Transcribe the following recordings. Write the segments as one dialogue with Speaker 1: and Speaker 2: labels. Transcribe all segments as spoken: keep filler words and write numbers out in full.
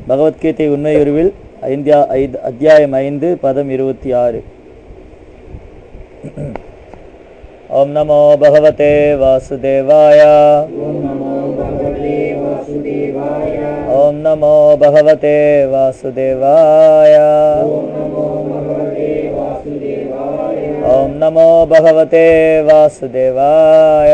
Speaker 1: பகவத்கீதை உண்மை உருவில் ஐந்து அத்தியாயம் ஐந்து பதம் இருபத்தி ஆறு. ஓம் நமோ பகவதே வாசுதேவாய. ஓம் நமோ பகவதே வாசுதேவாய. ஓம் நமோ பகவதே வாசுதேவாய.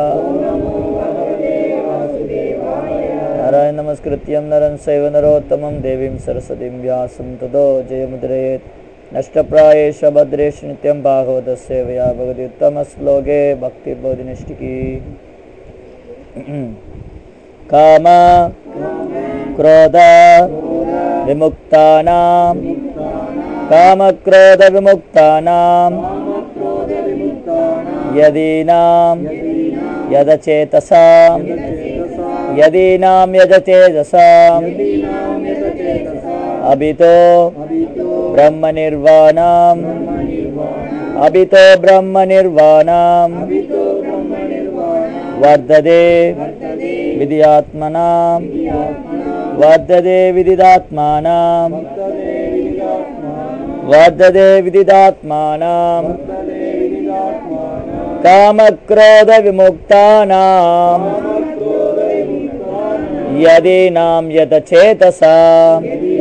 Speaker 1: नारायण नमस्कृत्यं नरं चैव नरोत्तमं देवीं सरस्वतीं व्यासं ततो जयमुद्रयेत् नष्टप्रायेषु भद्रेषु नित्यं भागवतस्य सेवया भगवति उत्तमश्लोके भक्तिर्बोधिनिष्ठिकी. काम क्रोध विमुक्तानां कामक्रोध विमुक्तानां यदीनां यदचेतसां यदीनां यदचेतसां अभितो ब्रह्मनिर्वाणम् अभितो ब्रह्मनिर्वाणम् वर्धते विदितात्मनां वर्धते विदितात्मानां वर्धते विदितात्मानां कामक्रोध विमुक्तानां यदीनां यदचेतसां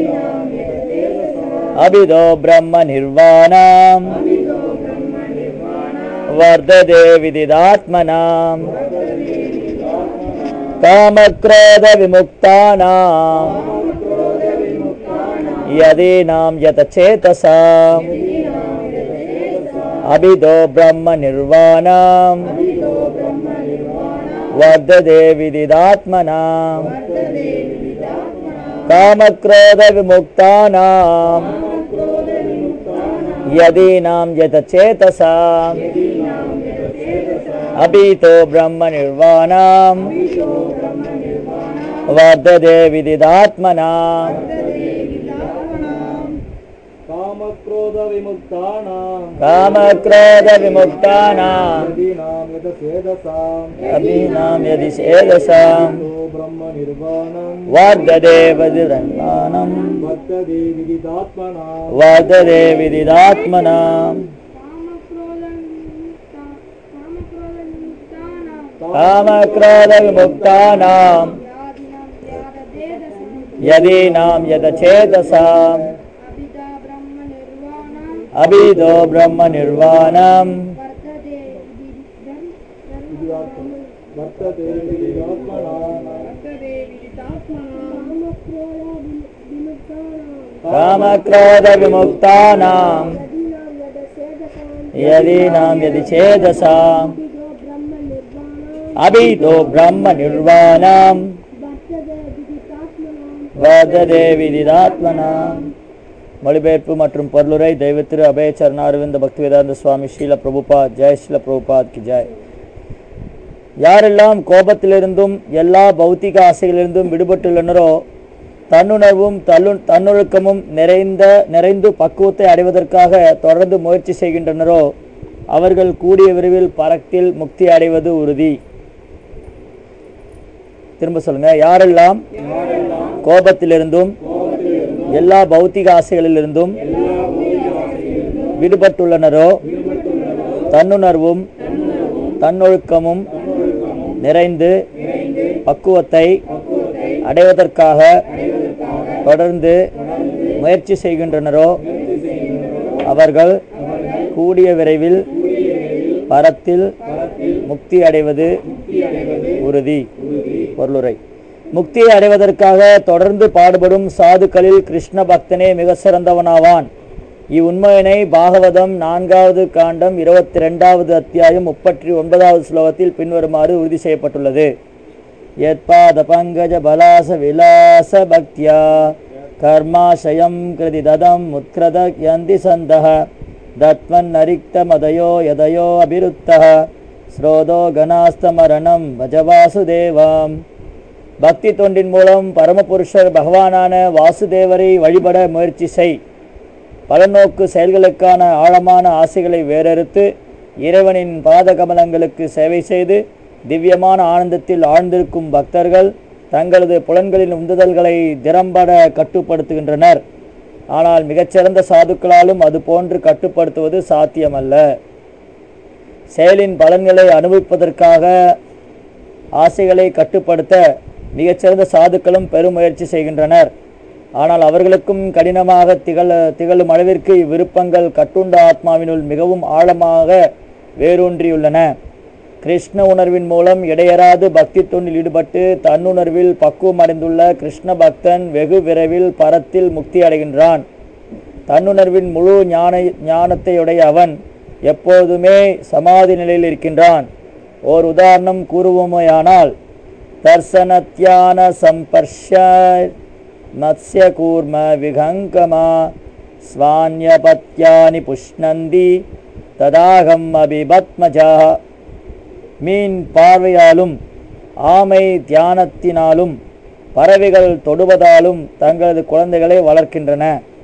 Speaker 1: अभितो ब्रह्मनिर्वाणम् वर्धते विदितात्मनां कामक्रोध विमुक्तानां यदीनां यदचेतसां अभितो ब्रह्मनिर्वाणम् वर्धते विदितात्मनां कामक्रोध विमुक्तानां यदीनां यदचेतसां अभितो ब्रह्मनिर्वाणम् वर्धते विदितात्मनां
Speaker 2: कामक्रोध विमुक्तानां
Speaker 1: कामक्रोध विमुक्तानां
Speaker 2: यदीनां यदचेतसां
Speaker 1: यदीनां यदचेतसां
Speaker 2: ब्रह्मनिर्वाणं
Speaker 1: वर्धते विदितात्मनां
Speaker 2: वर्धते विदितात्मनां
Speaker 1: वर्धते विदितात्मनां कामक्रोध विमुक्तानां यदीनां यदचेतसां अभितो ब्रह्मनिर्वाणम्
Speaker 2: वर्धते विदितात्मनां
Speaker 1: कामक्रोध विमुक्तानां यदीनां यदचेतसां अभितो ब्रह्मनिर्वाणम् वर्धते विदितात्मनां. மொழிபெயர்ப்பு மற்றும் பொருளுரை தெய்வத்திரு அபய சரணாரவிந்த பக்திவேதாந்த சுவாமி ஸ்ரீல பிரபுபாத். ஜெய் ஸ்ரீல பிரபுபாத் கி ஜெய். யாரெல்லாம் கோபத்திலிருந்தும் எல்லா பௌத்திக ஆசைகளிலிருந்தும் விடுபட்டுள்ளனரோ, தன்னுணர்வும் தள்ளு தன்னொழுக்கமும் நிறைந்த நிறைந்து பக்குவத்தை அடைவதற்காக தொடர்ந்து முயற்சி செய்கின்றனரோ, அவர்கள் கூடிய விரைவில் பரத்தில் முக்தி அடைவது உறுதி. திரும்ப சொல்லுங்க. யாரெல்லாம் கோபத்திலிருந்தும் எல்லா பௌத்திக ஆசைகளிலிருந்தும் விடுபட்டுள்ளனரோ, தன்னுணர்வும் தன்னொழுக்கமும் நிறைந்து பக்குவத்தை அடைவதற்காக தொடர்ந்து முயற்சி செய்கின்றனரோ, அவர்கள் கூடிய விரைவில் பரத்தில் முக்தி அடைவது உறுதி. பொருளுரை. முக்தியை அடைவதற்காக தொடர்ந்து பாடுபடும் சாதுக்களில் கிருஷ்ண பக்தனே மிக சிறந்தவனாவான். இவ்வுண்மையினை பாகவதம் நான்காவது காண்டம் இருபத்தி ரெண்டாவது அத்தியாயம் முப்பத்தி ஒன்பதாவது ஸ்லோகத்தில் பின்வருமாறு உறுதி செய்யப்பட்டுள்ளது. யத்பாத பங்கஜ பலாச விலாச பக்தியா கர்மாசயம் கிருதி ததம் முத்கிருத யந்தி சந்தஹ தத்வன் நரிக்த மதயோ யதயோ அபிருத்தஹ ஸ்ரோதோ கணாஸ்தமரணம் பஜவாசுதேவாம். பக்தி தொண்டின் மூலம் பரமபுருஷர் பகவானான வாசுதேவரை வழிபட முயற்சி செய். பலநோக்கு செயல்களுக்கான ஆழமான ஆசைகளை வேறறுத்து இறைவனின் பாத கமலங்களுக்கு சேவை செய்து திவ்யமான ஆனந்தத்தில் ஆழ்ந்திருக்கும் பக்தர்கள் தங்களது புலன்களின் உந்துதல்களை திறம்பட கட்டுப்படுத்துகின்றனர். ஆனால் மிகச்சிறந்த சாதுக்களாலும் அது போன்று கட்டுப்படுத்துவது சாத்தியமல்ல. செயலின் பலன்களை அனுபவிப்பதற்காக ஆசைகளை கட்டுப்படுத்த மிகச்சிறந்த சாதுக்களும் பெருமுயற்சி செய்கின்றனர். ஆனால் அவர்களுக்கும் கடினமாக திகழ திகழும் அளவிற்கு இவ்விருப்பங்கள் கட்டுண்ட ஆத்மாவினுள் மிகவும் ஆழமாக வேரூன்றியுள்ளன. கிருஷ்ண உணர்வின் மூலம் இடையறாது பக்தி தொண்டில் ஈடுபட்டு தன்னுணர்வில் பக்குவம் அடைந்துள்ள கிருஷ்ண பக்தன் வெகு விரைவில் பரத்தில் முக்தி அடைகின்றான். தன்னுணர்வின் முழு ஞான ஞானத்தையுடைய அவன் எப்போதுமே சமாதி நிலையில் இருக்கின்றான். ஓர் உதாரணம் கூறுவோமேயானால், தர்சனத்யான சம்பர்ஷ மத்ஸ்ய கூர்ம விகங்கமா ஸ்வான்யபத்யானி புஷ்ணந்தி ததாகம் அபிபத்மஜா. மீன் பார்வையாலும் ஆமை தியானத்தினாலும் பறவைகள் தொடுவதாலும் தங்களது குழந்தைகளை வளர்க்கின்றன.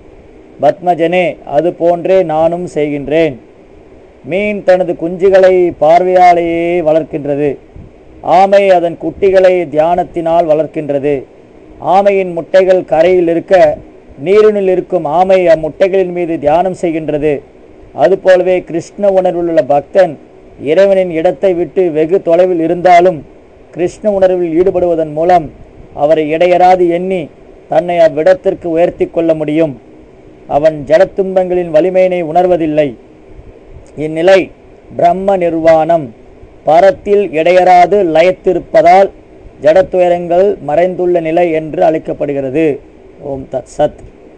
Speaker 1: பத்மஜனே, அது போன்றே நானும் செய்கின்றேன். மீன் தனது குஞ்சுகளை பார்வையாலேயே வளர்க்கின்றது. ஆமை அதன் குட்டிகளை தியானத்தினால் வளர்க்கின்றது. ஆமையின் முட்டைகள் கரையில் இருக்க நீரினில் இருக்கும் ஆமை அம்முட்டைகளின் மீது தியானம் செய்கின்றது. அதுபோலவே கிருஷ்ண உணர்வில் பக்தன் இறைவனின் இடத்தை விட்டு வெகு தொலைவில் இருந்தாலும் கிருஷ்ண உணர்வில் ஈடுபடுவதன் மூலம் அவரை இடையராது எண்ணி தன்னை அவ்விடத்திற்கு உயர்த்தி கொள்ள முடியும். அவன் ஜடத்துன்பங்களின் வலிமையினை உணர்வதில்லை. இந்நிலை பிரம்ம நிர்வாணம், பரத்தில் இடையராது லயத்திருப்பதால் ஜடத்துயரங்கள் மறைந்துள்ள நிலை என்று அழைக்கப்படுகிறது. ஓம் தத் சத்.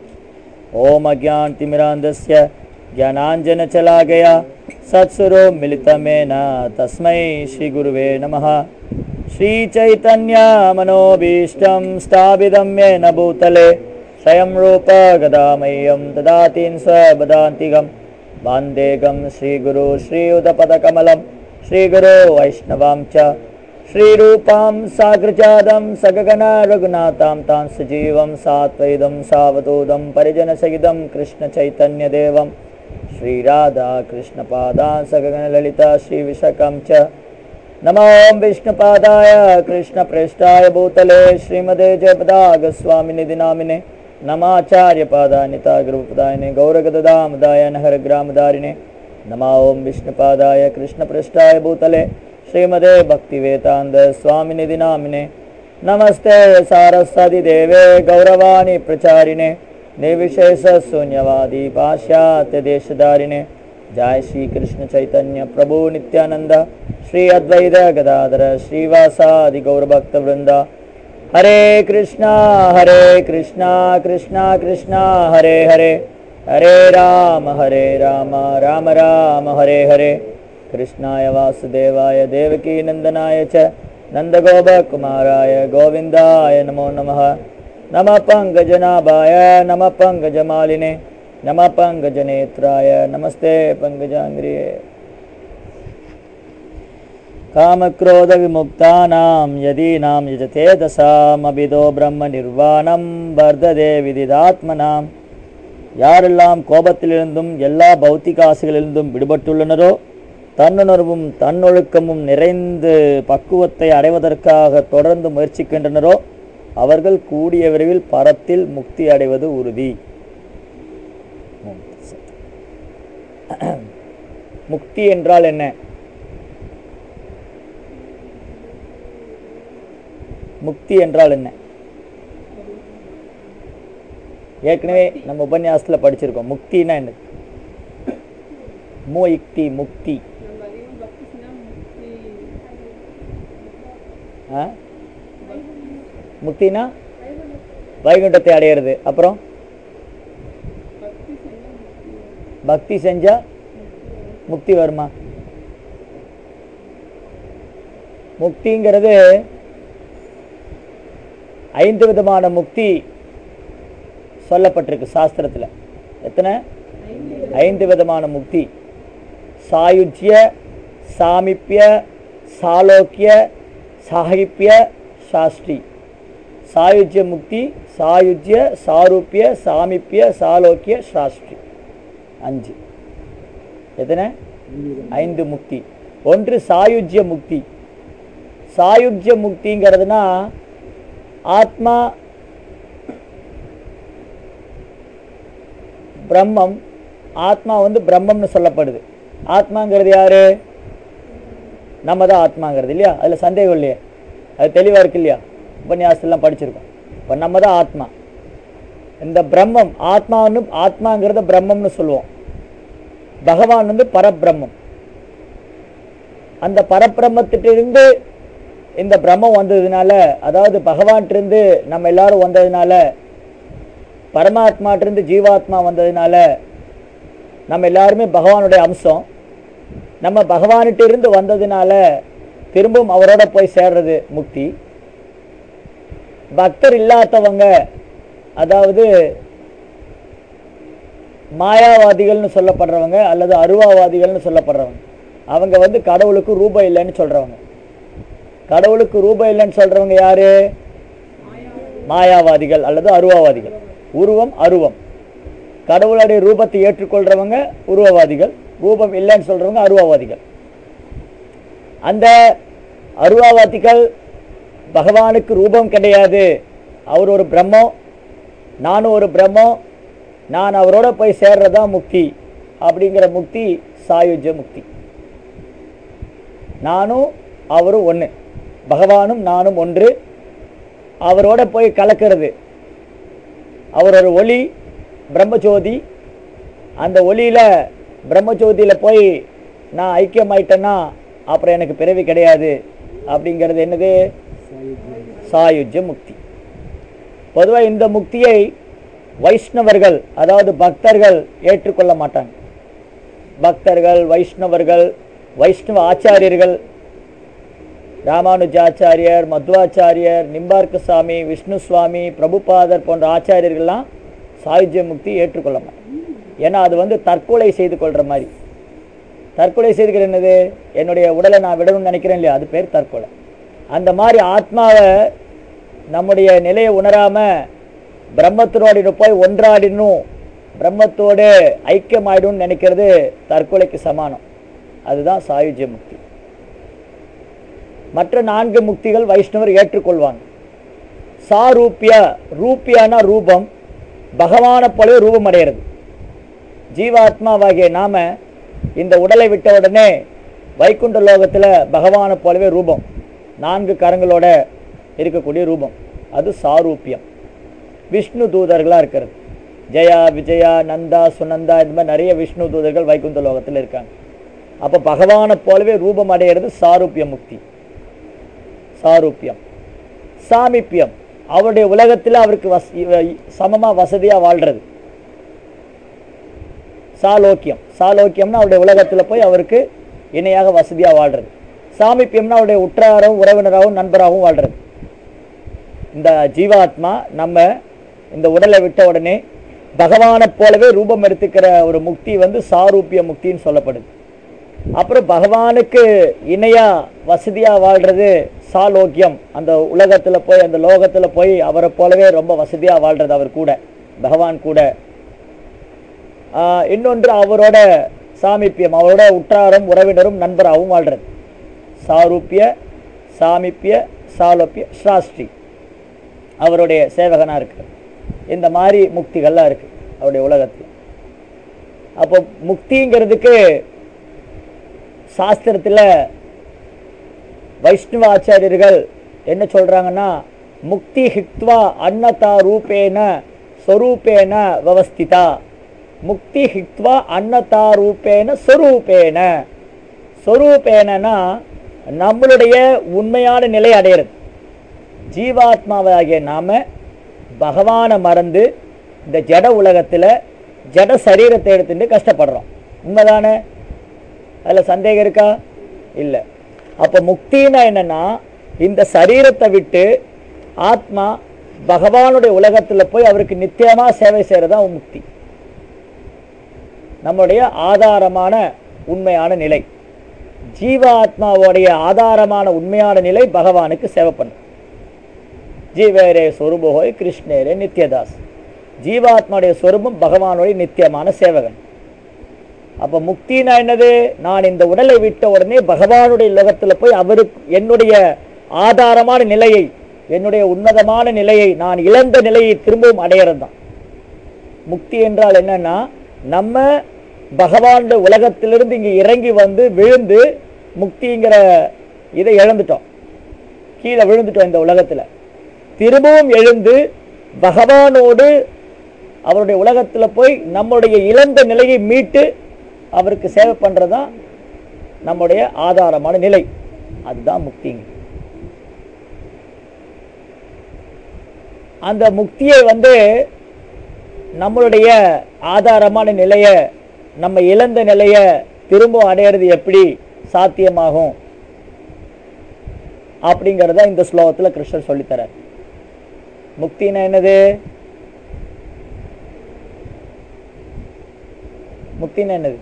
Speaker 1: ஓம் அக்ஞான் திமிராந்தஸ்ய ஞானாஞ்சன சலாகயா சத்சுரோ மிலிதமேன தஸ்மை ஸ்ரீ குருவே நமः. ஸ்ரீ சைதன்ய மனோபீஷ்டம் ஸ்தாபிதம் யேன பூதலே ஸ்வயம் ரூப கதாமயம் ததாதீன் ஸ்வபதாந்திகம் வாந்தேகம் ஸ்ரீகுரு ஸ்ரீயுதபதகமலம் ஸ்ரீகுரு வைஷ்ணவாம் ச ஸ்ரீரூபாம் சாக்ரஜாதம் சககன ரகுநாதாம் தாம் சஜீவம் சாத்வைதம் சாவதூதம் பரிஜனசகிதம் கிருஷ்ண சைத்தன்ய தேவம் ஸ்ரீராதா கிருஷ்ணபாதான் சககன லலிதா ஸ்ரீவிசகம் ச. நமோ விஷ்ணுபாதாய கிருஷ்ணப்ரேஷ்டாய பூதலே ஸ்ரீமதே ஜெயபதாகஸ்வாமிநிதி நாமினே नमाचार्यपादानिता गुरुपदायिने गौरगदामदाय नहरग्रामदारिणे नमो ओं विष्णुपादाय कृष्णपृष्ठाय भूतले श्रीमदे भक्तिवेदान्त स्वामिनिधि नामिने नमस्ते सारस्वती देवे गौरवाणी प्रचारिणे निर्विशेष शून्यवादी पाश्चात्य देशधारिणे. जय श्री कृष्ण चैतन्य प्रभु नित्यानंद श्री अद्वैत गदाधर श्रीवासादि गौरभक्त वृंदा. हरे कृष्णा हरे कृष्णा कृष्णा कृष्णा हरे हरे हरे राम हरे राम राम राम हरे हरे. कृष्णाय वासुदेवाय देवकी नंदनाय च नंदगोपकुमाराय गोविंदाय नमो नमः. नमः पंकजनाभाय नमः पंकजमालिने नमः पंकजनेत्राय नमस्ते पंकजांग्रिये. कामक्रोध विमुक्तानां यदीनां यजते दशाम् अभिदो ब्रह्म निर्वाणं वर्धते विदिदात्मनाम्. யாரெல்லாம் கோபத்திலிருந்தும் எல்லா பௌத்திக ஆசைகளிலிருந்தும் விடுபட்டுள்ளனரோ, தன்னுணர்வும் தன்னொழுக்கமும் நிறைந்து பக்குவத்தை அடைவதற்காக தொடர்ந்து முயற்சிக்கின்றனரோ, அவர்கள் கூடிய விரைவில் பரத்தில் முக்தி அடைவது உறுதி. முக்தி என்றால் என்ன? முக்தி என்றால் என்ன? ஏற்கனவே நம்ம உபன்யாசத்தில் படிச்சிருக்கோம். முக்தினா என்ன? முக்தி முக்தி முக்தினா வைகுண்டத்தை அடையிறது. அப்புறம் பக்தி செஞ்சா முக்தி வருமா? முக்திங்கிறது ஐந்து விதமான முக்தி சொல்லப்பட்டிருக்கு சாஸ்திரத்தில். எத்தனை? ஐந்து விதமான முக்தி. சாயுஜ்ய, சாமிப்பிய, சாலோக்கிய, சாகிப்பிய, சாஸ்திரி. சாயுஜ்ய முக்தி, சாயுஜ்ய, சாரூப்பிய, சாமிப்பிய, சாலோக்கிய, சாஸ்திரி. அஞ்சு. எத்தனை? ஐந்து முக்தி. ஒன்று சாயுஜ்ய முக்தி. சாயுஜ்ய முக்திங்கிறதுனா ஆத்மா பிரம்மம், ஆத்மா வந்து பிரம்மம்னு சொல்லப்படுது. ஆத்மாங்கிறது யாரு? நம்ம தான் ஆத்மாங்கிறது இல்லையா? அதில் சந்தேகம் இல்லையா? அது தெளிவாக இருக்கு இல்லையா? உபன்யாசத்துலாம் படிச்சிருக்கோம். இப்போ நம்ம தான் ஆத்மா. இந்த பிரம்மம் ஆத்மான்னு, ஆத்மாங்கிறத பிரம்மம்னு சொல்லுவோம். பகவான் வந்து பரபிரம்மம். அந்த பரபிரம்மத்திட்டிருந்து இந்த பிரம்மம் வந்ததுனால, அதாவது பகவான்கிட்டருந்து நம்ம எல்லாரும் வந்ததுனால, பரமாத்மாட்டிருந்து ஜீவாத்மா வந்ததுனால நம்ம எல்லாருமே பகவானுடைய அம்சம். நம்ம பகவான்கிட்ட இருந்து வந்ததுனால திரும்பவும் அவரோட போய் சேர்றது முக்தி. பக்தர் இல்லாதவங்க, அதாவது மாயாவாதிகள்னு சொல்லப்படுறவங்க அல்லது அருவாவாதிகள்னு சொல்லப்படுறவங்க, அவங்க வந்து கடவுளுக்கு ரூபம் இல்லைன்னு சொல்றவங்க. கடவுளுக்கு ரூபம் இல்லைன்னு சொல்றவங்க யாரு? மாயாவாதிகள் அல்லது அருவாவாதிகள். உருவம் அருவம். கடவுளுடைய ரூபத்தை ஏற்றுக்கொள்றவங்க உருவவாதிகள், ரூபம் இல்லைன்னு சொல்றவங்க அருவாவாதிகள். அந்த அருவாவாதிகள் பகவானுக்கு ரூபம் கிடையாது, அவர் ஒரு பிரம்மம், நானும் ஒரு பிரம்மம், நான் அவரோட போய் சேர்றதா முக்தி அப்படிங்கிற முக்தி சாயுஜ்ய முக்தி. நானும் அவரும் ஒன்று, பகவானும் நானும் ஒன்று, அவரோட போய் கலக்கிறது. அவர் ஒரு ஒளி, பிரம்மஜோதி. அந்த ஒளியில் பிரம்மஜோதியில் போய் நான் ஐக்கியமாயிட்டேன்னா அப்புறம் எனக்கு பிறவி கிடையாது. அப்படிங்கிறது என்னது? சாயுஜ்ய முக்தி. பொதுவாக இந்த முக்தியை வைஷ்ணவர்கள், அதாவது பக்தர்கள் ஏற்றுக்கொள்ள மாட்டாங்க. பக்தர்கள், வைஷ்ணவர்கள், வைஷ்ணவ ஆச்சாரியர்கள், ராமானுஜாச்சாரியர், மத்வாச்சாரியர், நிம்பார்க்க சுவாமி, விஷ்ணு சுவாமி, பிரபுபாதர் போன்ற ஆச்சாரியர்கள்லாம் சாயுஜ்ய முக்தி ஏற்றுக்கொள்ள மாட்டாங்க. ஏன்னா அது வந்து தற்கொலை செய்து கொள்கிற மாதிரி. தற்கொலை செய்துக்கிற என்னது? என்னுடைய உடலை நான் விடணும்னு நினைக்கிறேன் இல்லையா, அது பேர் தற்கொலை. அந்த மாதிரி ஆத்மாவை நம்முடைய நிலையை உணராமல் பிரம்மத்தினோடு போய் ஒன்றாடினும் பிரம்மத்தோடு ஐக்கியமாயிடும்னு நினைக்கிறது தற்கொலைக்கு சமானம். அதுதான் சாயுஜ்ய முக்தி. மற்ற நான்கு முக்திகள் வைஷ்ணவர் ஏற்றுக்கொள்வாங்க. சாரூபிய, ரூபியானா ரூபம், பகவானை போலவே ரூபம் அடைகிறது. ஜீவாத்மாவாகிய நாம இந்த உடலை விட்ட உடனே வைகுண்ட லோகத்தில் பகவானை போலவே ரூபம், நான்கு கரங்களோட இருக்கக்கூடிய ரூபம், அது சாரூபியம். விஷ்ணு தூதர்களாக இருக்கிறது. ஜெயா, விஜயா, நந்தா, சுனந்தா, இந்த மாதிரி நிறைய விஷ்ணு தூதர்கள் வைகுண்ட லோகத்தில் இருக்காங்க. அப்போ பகவானை போலவே ரூபம் அடைகிறது சாரூபிய முக்தி. சாரூபியம். சாமிப்பியம், அவருடைய உலகத்தில் அவருக்கு வச சமமாக வசதியாக வாழ்கிறது. சாலோக்கியம், சாலோக்கியம்னா அவருடைய உலகத்தில் போய் அவருக்கு இணையாக வசதியாக வாழ்கிறது. சாமிப்பியம்னா அவருடைய உற்றாரும் உறவினராகவும் நண்பராகவும் வாழ்கிறது. இந்த ஜீவாத்மா நம்ம இந்த உடலை விட்ட உடனே பகவானை போலவே ரூபம் எடுத்துக்கிற ஒரு முக்தி வந்து சாரூபிய முக்தின்னு சொல்லப்படுது. அப்புறம் பகவானுக்கு இணையா வசதியாக வாழ்கிறது சாலோக்கியம். அந்த உலகத்தில் போய், அந்த லோகத்தில் போய் அவரை போலவே ரொம்ப வசதியாக வாழ்கிறது அவர் கூட, பகவான் கூட. இன்னொன்று அவரோட சாமிப்பியம், அவரோட உற்றாரும் உறவினரும் நண்பராகவும் வாழ்கிறது. சாரூபிய, சாமிப்பிய, சாலோப்பிய, சாஸ்திரி, அவருடைய சேவகனாக இருக்கு. இந்த மாதிரி முக்திகள்லாம் இருக்கு அவருடைய உலகத்தில். அப்போ முக்திங்கிறதுக்கு சாஸ்திரத்தில் வைஷ்ணவ ஆச்சாரியர்கள் என்ன சொல்றாங்கன்னா, முக்தி ஹிக்த்வா அன்னதா ரூபேன ஸ்வரூபேன விவஸ்திதா. முக்தி ஹிக்த்வா அன்னதா ரூபேன ஸ்வரூபேன. ஸ்வரூபேனா நம்மளுடைய உண்மையான நிலை அடையிறது. ஜீவாத்மாவாகிய நாம பகவானை மறந்து இந்த ஜட உலகத்தில் ஜட சரீரத்தை எடுத்துட்டு கஷ்டப்படுறோம். உண்மைதானே? அதில் சந்தேகம் இருக்கா? இல்லை. அப்போ முக்தினா என்னன்னா, இந்த சரீரத்தை விட்டு ஆத்மா பகவானுடைய உலகத்தில் போய் அவருக்கு நித்தியமாக சேவை செய்கிறதா முக்தி. நம்முடைய ஆதாரமான உண்மையான நிலை. ஜீவாத்மாவோடைய ஆதாரமான உண்மையான நிலை பகவானுக்கு சேவை பண்ணும். ஜீவேரே சொரூபோய் கிருஷ்ணேரே நித்யதாஸ். ஜீவாத்மாவுடைய சொரூபம் பகவானுடைய நித்தியமான சேவகன். அப்போ முக்தினா என்னது? நான் இந்த உடலை விட்ட உடனே பகவானுடைய லோகத்தில் போய் அவருக்கு என்னுடைய ஆதாரமான நிலையை, என்னுடைய உன்னதமான நிலையை, நான் இழந்த நிலையை திரும்பவும் அடையிறது தான் முக்தி. என்றால் என்னன்னா, நம்ம பகவானுடைய உலகத்திலிருந்து இங்கே இறங்கி வந்து விழுந்து முக்திங்கிற இதை இழந்துட்டோம், கீழே விழுந்துட்டோம். இந்த உலகத்தில் திரும்பவும் எழுந்து பகவானோடு அவருடைய உலகத்தில் போய் நம்முடைய இழந்த நிலையை மீட்டு அவருக்கு சேவை பண்ணுறதான் நம்முடைய ஆதாரமான நிலை. அதுதான் முக்திங்க. அந்த முக்தியை வந்து நம்மளுடைய ஆதாரமான நிலையை, நம்ம இழந்த நிலையை திரும்ப அடையிறது எப்படி சாத்தியமாகும் அப்படிங்கிறத இந்த ஸ்லோகத்தில் கிருஷ்ணர் சொல்லித்தரார். முக்தினா என்னது? முக்தினா என்னது?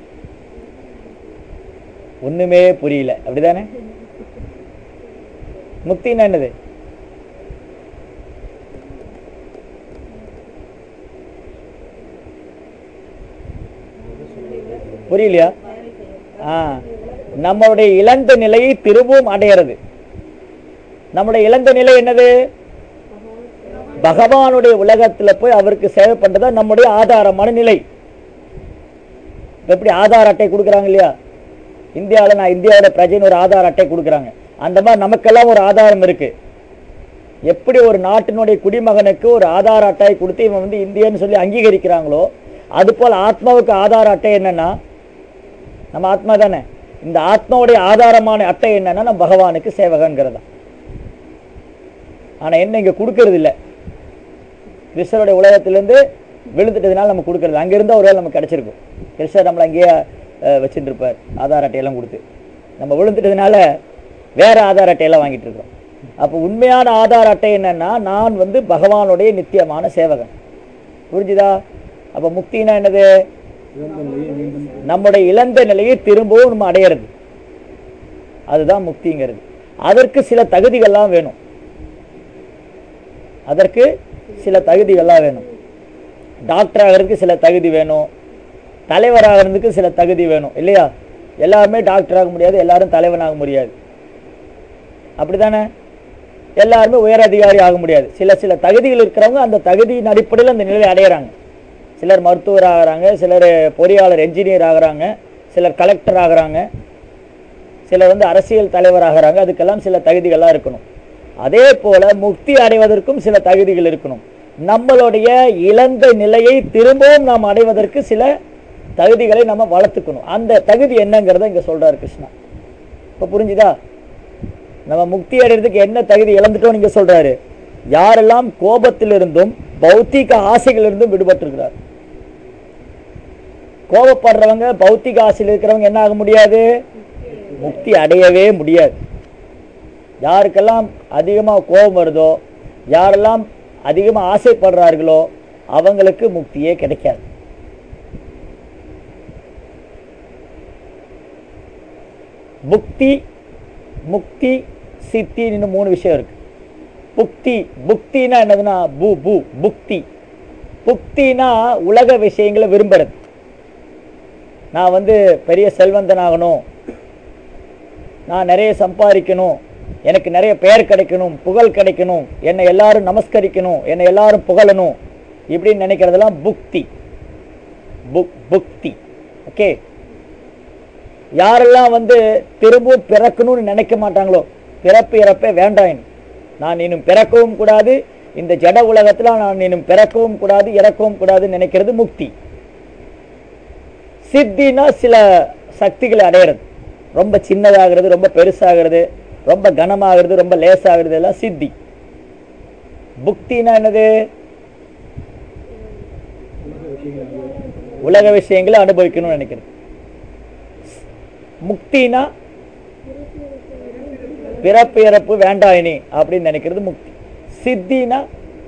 Speaker 1: ஒண்ணுமே புரியல, அப்படிதானே? முக்தினா என்னது? புரியலையா? ஆ நம்மளுடைய இழந்த நிலையை திரும்பவும் அடையிறது. நம்முடைய இழந்த நிலை என்னது? பகவானுடைய உலகத்துல போய் அவருக்கு சேவை பண்றதா நம்முடைய ஆதாரமான நிலை. எப்படி ஆதார் அட்டை கொடுக்குறாங்க இல்லையா? இந்தியாவில் நான் இந்தியாவோட பிரஜைன்னு ஒரு ஆதார் அட்டை கொடுக்குறாங்க. அந்த மாதிரி நமக்கெல்லாம் ஒரு ஆதாரம் இருக்கு. எப்படி ஒரு நாட்டினுடைய குடிமகனுக்கு ஒரு ஆதார் அட்டை கொடுத்து இவன் வந்து இந்தியன்னு சொல்லி அங்கீகரிக்கிறாங்களோ, அது போல் ஆத்மாவுக்கு ஆதார அட்டை என்னன்னா நம்ம ஆத்மா தானே. இந்த ஆத்மாவுடைய ஆதாரமான அட்டை என்னன்னா நம்ம பகவானுக்கு சேவகங்கிறதா. ஆனா என்ன இங்க கொடுக்கறது இல்லை. கிருஷ்ணருடைய உலகத்திலிருந்து விழுந்துட்டதுனால நம்ம கொடுக்கறது. அங்கிருந்தா ஒரு வேலை நமக்கு கிடைச்சிருக்கும். கிருஷ்ணர் நம்மளை அங்கேயே வச்சுட்டு இருப்பார் ஆதார் அட்டையெல்லாம் கொடுத்து. நம்ம விழுந்துட்டதுனால வேற ஆதார் அட்டையெல்லாம் வாங்கிட்டு இருக்கிறோம். அப்போ உண்மையான ஆதார் அட்டை என்னன்னா, நான் வந்து பகவானுடைய நித்தியமான சேவகன். புரிஞ்சுதா? அப்போ முக்தினா என்னது? நம்முடைய இழந்த நிலையை திரும்பவும் நம்ம அடையிறது. அதுதான் முக்திங்கிறது. அதற்கு சில தகுதிகள்லாம் வேணும். அதற்கு சில தகுதிகள்லாம் வேணும். டாக்டர் ஆகிறதுக்கு சில தகுதி வேணும், தலைவராகிறதுக்கு சில தகுதி வேணும் இல்லையா? எல்லாருமே டாக்டர் ஆக முடியாது, எல்லாரும் தலைவனாக முடியாது, அப்படித்தானே? எல்லாருமே உயர் அதிகாரி ஆக முடியாது. சில சில தகுதிகள் இருக்கிறவங்க அந்த தகுதியின் அடிப்படையில் அந்த நிலையை அடையிறாங்க. சிலர் மருத்துவர் ஆகிறாங்க, சிலர் பொறியாளர் என்ஜினியர் ஆகிறாங்க, சிலர் கலெக்டர் ஆகிறாங்க, சிலர் வந்து அரசியல் தலைவர் ஆகிறாங்க. அதுக்கெல்லாம் சில தகுதிகள்லாம் இருக்கணும். அதே போல முக்தி அடைவதற்கும் சில தகுதிகள் இருக்கணும். நம்மளுடைய இழந்த நிலையை திரும்பவும் நாம் அடைவதற்கு சில தகுதிகளை நம்ம வளர்த்துக்கணும். அந்த தகுதி என்னங்கிறத இங்க சொல்றாரு கிருஷ்ணா. இப்ப புரிஞ்சுதா? நம்ம முக்தி அடைறதுக்கு என்ன தகுதி இழந்துட்டோம் நீங்க சொல்றாரு. யாரெல்லாம் கோபத்திலிருந்தும் பௌத்திக ஆசைகளிலிருந்தும் விடுபட்டிருக்கிறார். கோபப்படுறவங்க, பௌத்திக ஆசையில் இருக்கிறவங்க என்ன ஆக முடியாது? முக்தி அடையவே முடியாது. யாருக்கெல்லாம் அதிகமாக கோபம் வருதோ, யாரெல்லாம் அதிகமாக ஆசைப்படுறார்களோ அவங்களுக்கு முக்தியே கிடைக்காது. புக்தி, முக்தி, சித்தின்னு மூணு விஷயம் இருக்கு. புக்தி, புக்தினா என்னதுன்னா பூ பூ புக்தி. புக்தினா உலக விஷயங்களை விரும்புறது. நான் வந்து பெரிய செல்வந்தனாகணும், நான் நிறைய சம்பாதிக்கணும், எனக்கு நிறைய பெயர் கிடைக்கணும், புகழ் கிடைக்கணும், என்னை எல்லாரும் நமஸ்கரிக்கணும், என்னை எல்லாரும் புகழணும், இப்படின்னு நினைக்கிறதெல்லாம் புக்தி. புக் புக்தி ஓகே. யாரெல்லாம் வந்து திரும்பவும் பிறக்கணும்னு நினைக்க மாட்டாங்களோ, பிறப்பு இறப்பே வேண்டாம், நான் இன்னும் பிறக்கவும் கூடாது, இந்த ஜட உலகத்தில் நான் இன்னும் பிறக்கவும் கூடாது, இறக்கவும் கூடாதுன்னு நினைக்கிறது முக்தி. சித்தினா சில சக்திகளை அடையிறது. ரொம்ப சின்னதாகிறது, ரொம்ப பெருசாகிறது, ரொம்ப கனமாகிறது, ரொம்ப லேசாகிறது, எல்லாம் சித்தி. புக்தினா என்னது? உலக விஷயங்களை அனுபவிக்கணும்னு நினைக்கிறது. முக்தினா பிறப்பு இறப்பு வேண்டாம் இனி அப்படின்னு நினைக்கிறது முக்தி. சித்தினா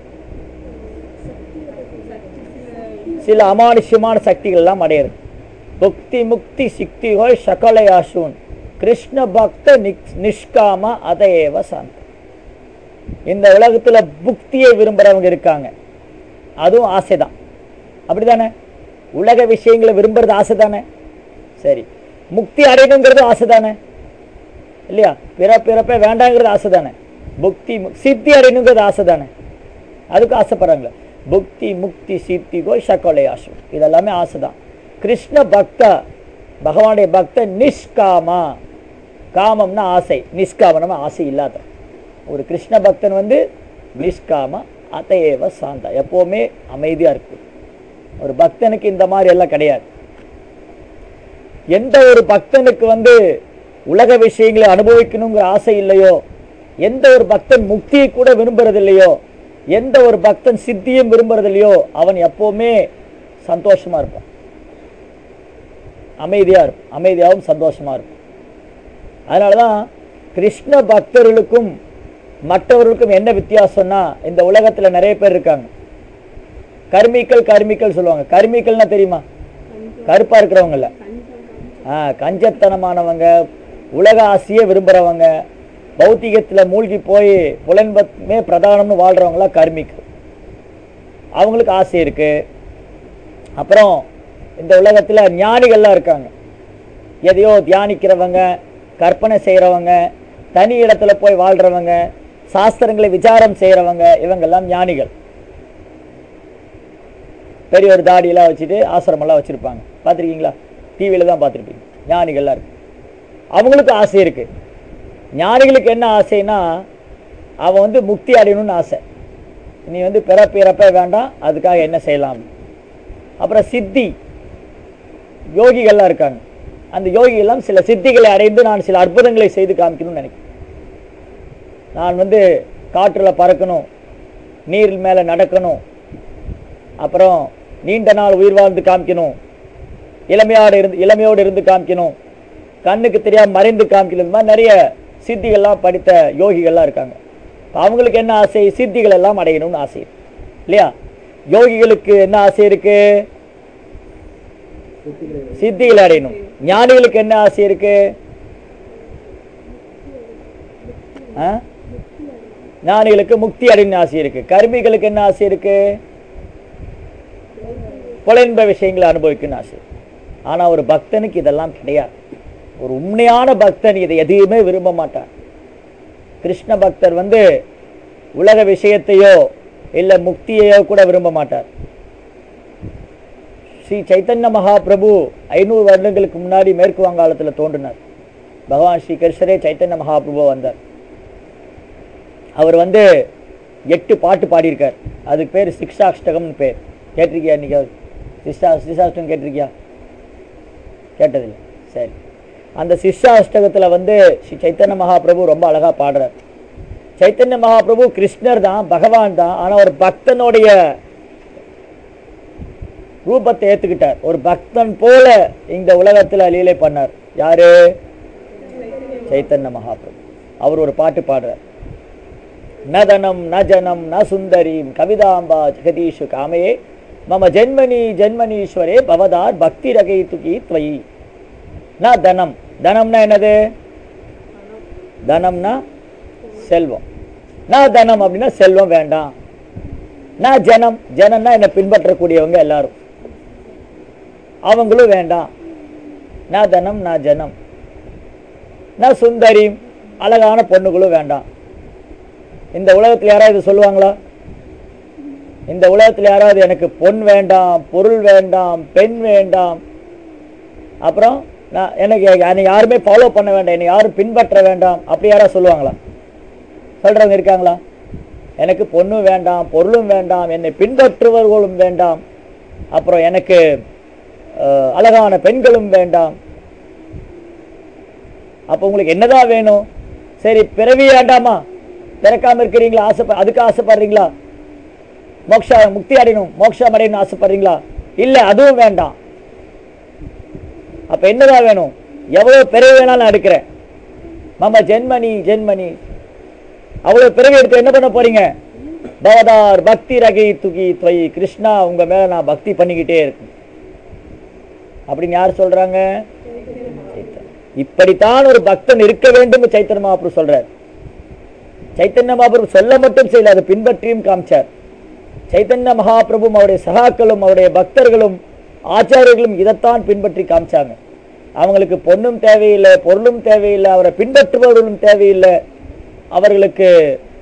Speaker 1: சில அமானுஷ்யமான சக்திகள் எல்லாம் அடையிறது. புக்தி முக்தி சிக்திகள் சகலயாசூன் கிருஷ்ண பக்த நிஷ்காம அதேவ சாந்த. இந்த உலகத்துல புக்தியை விரும்புறவங்க இருக்காங்க, அதுவும் ஆசைதான், அப்படிதானே? உலக விஷயங்களை விரும்புறது ஆசைதானே? சரி, முக்தி அடையணுங்கிறது ஆசைதானே இல்லையா? பிற பிறப்பே வேண்டாங்கிறது ஆசைதானே? புக்தி சித்தி அடையணுங்கிறது ஆசை தானே, அதுக்கு ஆசைப்படுறாங்களே. புக்தி முக்தி சித்தி கோ சக்கொலை ஆசை, இதெல்லாமே ஆசை தான். கிருஷ்ண பக்த பகவானுடைய பக்த நிஷ்காமா, காமம்னா ஆசை, நிஷ்காமனா ஆசை இல்லாத ஒரு கிருஷ்ண பக்தன் வந்து நிஷ்காம அதையேவ சாந்தா, எப்போவுமே அமைதியாக இருக்கு. ஒரு பக்தனுக்கு இந்த மாதிரி எல்லாம் கிடையாது. எந்த ஒரு பக்தனுக்கு வந்து உலக விஷயங்களை அனுபவிக்கணுங்கிற ஆசை இல்லையோ, எந்த ஒரு பக்தன் முக்தியை கூட விரும்புறது இல்லையோ, எந்த ஒரு பக்தன் சித்தியும் விரும்புறது இல்லையோ, அவன் எப்போவுமே சந்தோஷமா இருப்பான், அமைதியா இருப்பான், அமைதியாகவும் சந்தோஷமா இருப்பான். அதனாலதான் கிருஷ்ண பக்தர்களுக்கும் மற்றவர்களுக்கும் என்ன வித்தியாசம்னா, இந்த உலகத்துல நிறைய பேர் இருக்காங்க. கர்மிக்கல் கர்மிக்கல் சொல்லுவாங்க. கர்மிக்கல்னா தெரியுமா? கருப்பா இருக்கிறவங்கல்ல, ஆஹ் கஞ்சத்தனமானவங்க, உலக ஆசையே விரும்புறவங்க, பௌத்திகத்துல மூழ்கி போய் புலன்பமே பிரதானம்னு வாழ்றவங்களா கர்மிக்கல். அவங்களுக்கு ஆசை இருக்கு. அப்புறம் இந்த உலகத்துல ஞானிகள்லாம் இருக்காங்க. எதையோ தியானிக்கிறவங்க, கற்பனை செய்யறவங்க, தனி இடத்துல போய் வாழ்றவங்க, சாஸ்திரங்களை விசாரம் செய்யறவங்க, இவங்கெல்லாம் ஞானிகள். பெரிய ஒரு தாடியெல்லாம் வச்சுட்டு ஆசிரமெல்லாம் வச்சிருப்பாங்க, பார்த்துருக்கீங்களா? டிவியில தான் பார்த்துருப்பீங்க. ஞானிகள்லாம் இருக்கு. அவங்களுக்கு ஆசை இருக்கு. ஞானிகளுக்கு என்ன ஆசைன்னா, அவன் வந்து முக்தி அடையணும்னு ஆசை. நீ வந்து பிறப்பு இறப்ப வேண்டாம், அதுக்காக என்ன செய்யலாம். அப்புறம் சித்தி யோகிகள்லாம் இருக்காங்க. அந்த யோகிகள்லாம் சில சித்திகளை அடைந்து நான் சில அற்புதங்களை செய்து காமிக்கணும்னு நினைக்கிறேன். நான் வந்து காற்றில் பறக்கணும், நீர் மேலே நடக்கணும், அப்புறம் நீண்ட நாள் உயிர் வாழ்ந்து காமிக்கணும், இளமையோடு இருந்து இளமையோடு இருந்து காமிக்கணும், கண்ணுக்கு தெரியாம மறைந்து காமிக்கணும். இந்த மாதிரி நிறைய சித்திகள்லாம் படித்த யோகிகள்லாம் இருக்காங்க. அவங்களுக்கு என்ன ஆசை? சித்திகள் எல்லாம் அடையணும்னு ஆசை இல்லையா? யோகிகளுக்கு என்ன ஆசை இருக்கு? சித்திகளை அடையணும். ஞானிகளுக்கு என்ன ஆசை இருக்கு? ஞானிகளுக்கு முக்தி அடையணும் ஆசை இருக்கு. கர்மிகளுக்கு என்ன ஆசை இருக்கு? புலன்ப விஷயங்களை அனுபவிக்கணும்னு ஆசை. ஆனா ஒரு பக்தனுக்கு இதெல்லாம் கிடையாது. ஒரு உண்மையான பக்தன் இதை எதையுமே விரும்ப மாட்டான். கிருஷ்ண பக்தர் வந்து உலக விஷயத்தையோ இல்ல முக்தியையோ கூட விரும்ப மாட்டார். ஸ்ரீ சைத்தன்ய மகாபிரபு ஐநூறு வருடங்களுக்கு முன்னாடி மேற்கு வங்காளத்தில் தோன்றினார். பகவான் ஸ்ரீ கிருஷ்ணரே சைத்தன்ய மகாபிரபு வந்தார். அவர் வந்து எட்டு பாட்டு பாடியிருக்கார். அதுக்கு பேர் சிக்ஷாஷ்டகம்னு பேர். கேட்டிருக்கியா? இன்னைக்கு சிக்ஷா சிக்ஷாஷ்டகம் கேட்டிருக்கியா? கேட்டதில்லை. சரி, அந்த சிக்ஷாஷ்டகத்தில் வந்து ஸ்ரீ சைத்தன்ய மகாபிரபு ரொம்ப அழகா பாடுறார். சைத்தன்ய மகாபிரபு கிருஷ்ணர் தான், பகவான் தான். ஆனால் ஒரு பக்தனுடைய ரூபத்தை ஏற்றுக்கிட்டார். ஒரு பக்தன் போல இந்த உலகத்தில் லீலை பண்ணார். யாரு? சைத்தன்ய மகாபிரபு. அவர் ஒரு பாட்டு பாடுறார். நதனம் நஜனம் ந சுந்தரீம் கவிதாம்பா ஜெகதீஷு காமே மம ஜென்மனி ஜென்மனீஸ்வரே பவதார் பக்தி ரகை துகி துவயி. ந தனம், தனம்னா என்னது? தனம்னா செல்வம். நான் தனம் அப்படின்னா செல்வம் வேண்டாம். நான் ஜனம், ஜனம்னா என்னை பின்பற்றக்கூடியவங்க எல்லாரும், அவங்களும் வேண்டாம். நான் தனம் நான் ஜனம். நான் சுந்தரி, அழகான பொண்ணுகளும் வேண்டாம். இந்த உலகத்தில் யாராவது சொல்லுவாங்களா? இந்த உலகத்தில் யாராவது எனக்கு பொன் வேண்டாம், பொருள் வேண்டாம், பெண் வேண்டாம், அப்புறம் நான் எனக்கு என்னை யாருமே ஃபாலோ பண்ண வேண்டாம், என்னை யாரும் பின்பற்ற வேண்டாம், அப்படி யாராவது சொல்லுவாங்களா? சொல்றவங்க இருக்காங்களா? எனக்கு பொண்ணும் வேண்டாம், பொருளும் வேண்டாம், என்னை பின்பற்றுவர்களும் வேண்டாம், அப்புறம் எனக்கு அழகான பெண்களும் வேண்டாம். அப்போ உங்களுக்கு என்னதான் வேணும்? சரி, பிறவி வேண்டாமா? பிறக்காம இருக்கிறீங்களா? ஆசை, அதுக்கு ஆசைப்படுறீங்களா? மோக்ஷா முக்தி அடையணும், மோட்சம் அடையணும் ஆசைப்படுறீங்களா? இல்லை, அதுவும் வேண்டாம். அப்ப என்னதான் வேணும்? எவ்வளவு பிறவி வேணாலும் நான் எடுக்கிறேன். மம ஜென்மனி ஜென்மனி. அவ்வளவு பிறவி எடுத்து என்ன பண்ண போறீங்க? பவதார் பக்தி ரகை துகி துவயி. கிருஷ்ணா, உங்க மேல நான் பக்தி பண்ணிக்கிட்டே இருக்கேன் அப்படின்னு யார் சொல்றாங்க? இப்படித்தான் ஒரு பக்தன் இருக்க வேண்டும் சைத்தன்ய மகாபிரபு சொல்றார். சைத்தன்ய மகாபிரபு சொல்ல மட்டும் செய்யல, அதை பின்பற்றியும் காமிச்சார். சைத்தன்ய மகாபிரபு அவருடைய சகாக்களும் அவருடைய பக்தர்களும் ஆச்சாரியர்களும் இதைத்தான் பின்பற்றி காமிச்சாங்க. அவங்களுக்கு பொண்ணும் தேவையில்லை, பொருளும் தேவையில்லை, அவரை பின்பற்றுபவர்களும் தேவையில்லை, அவர்களுக்கு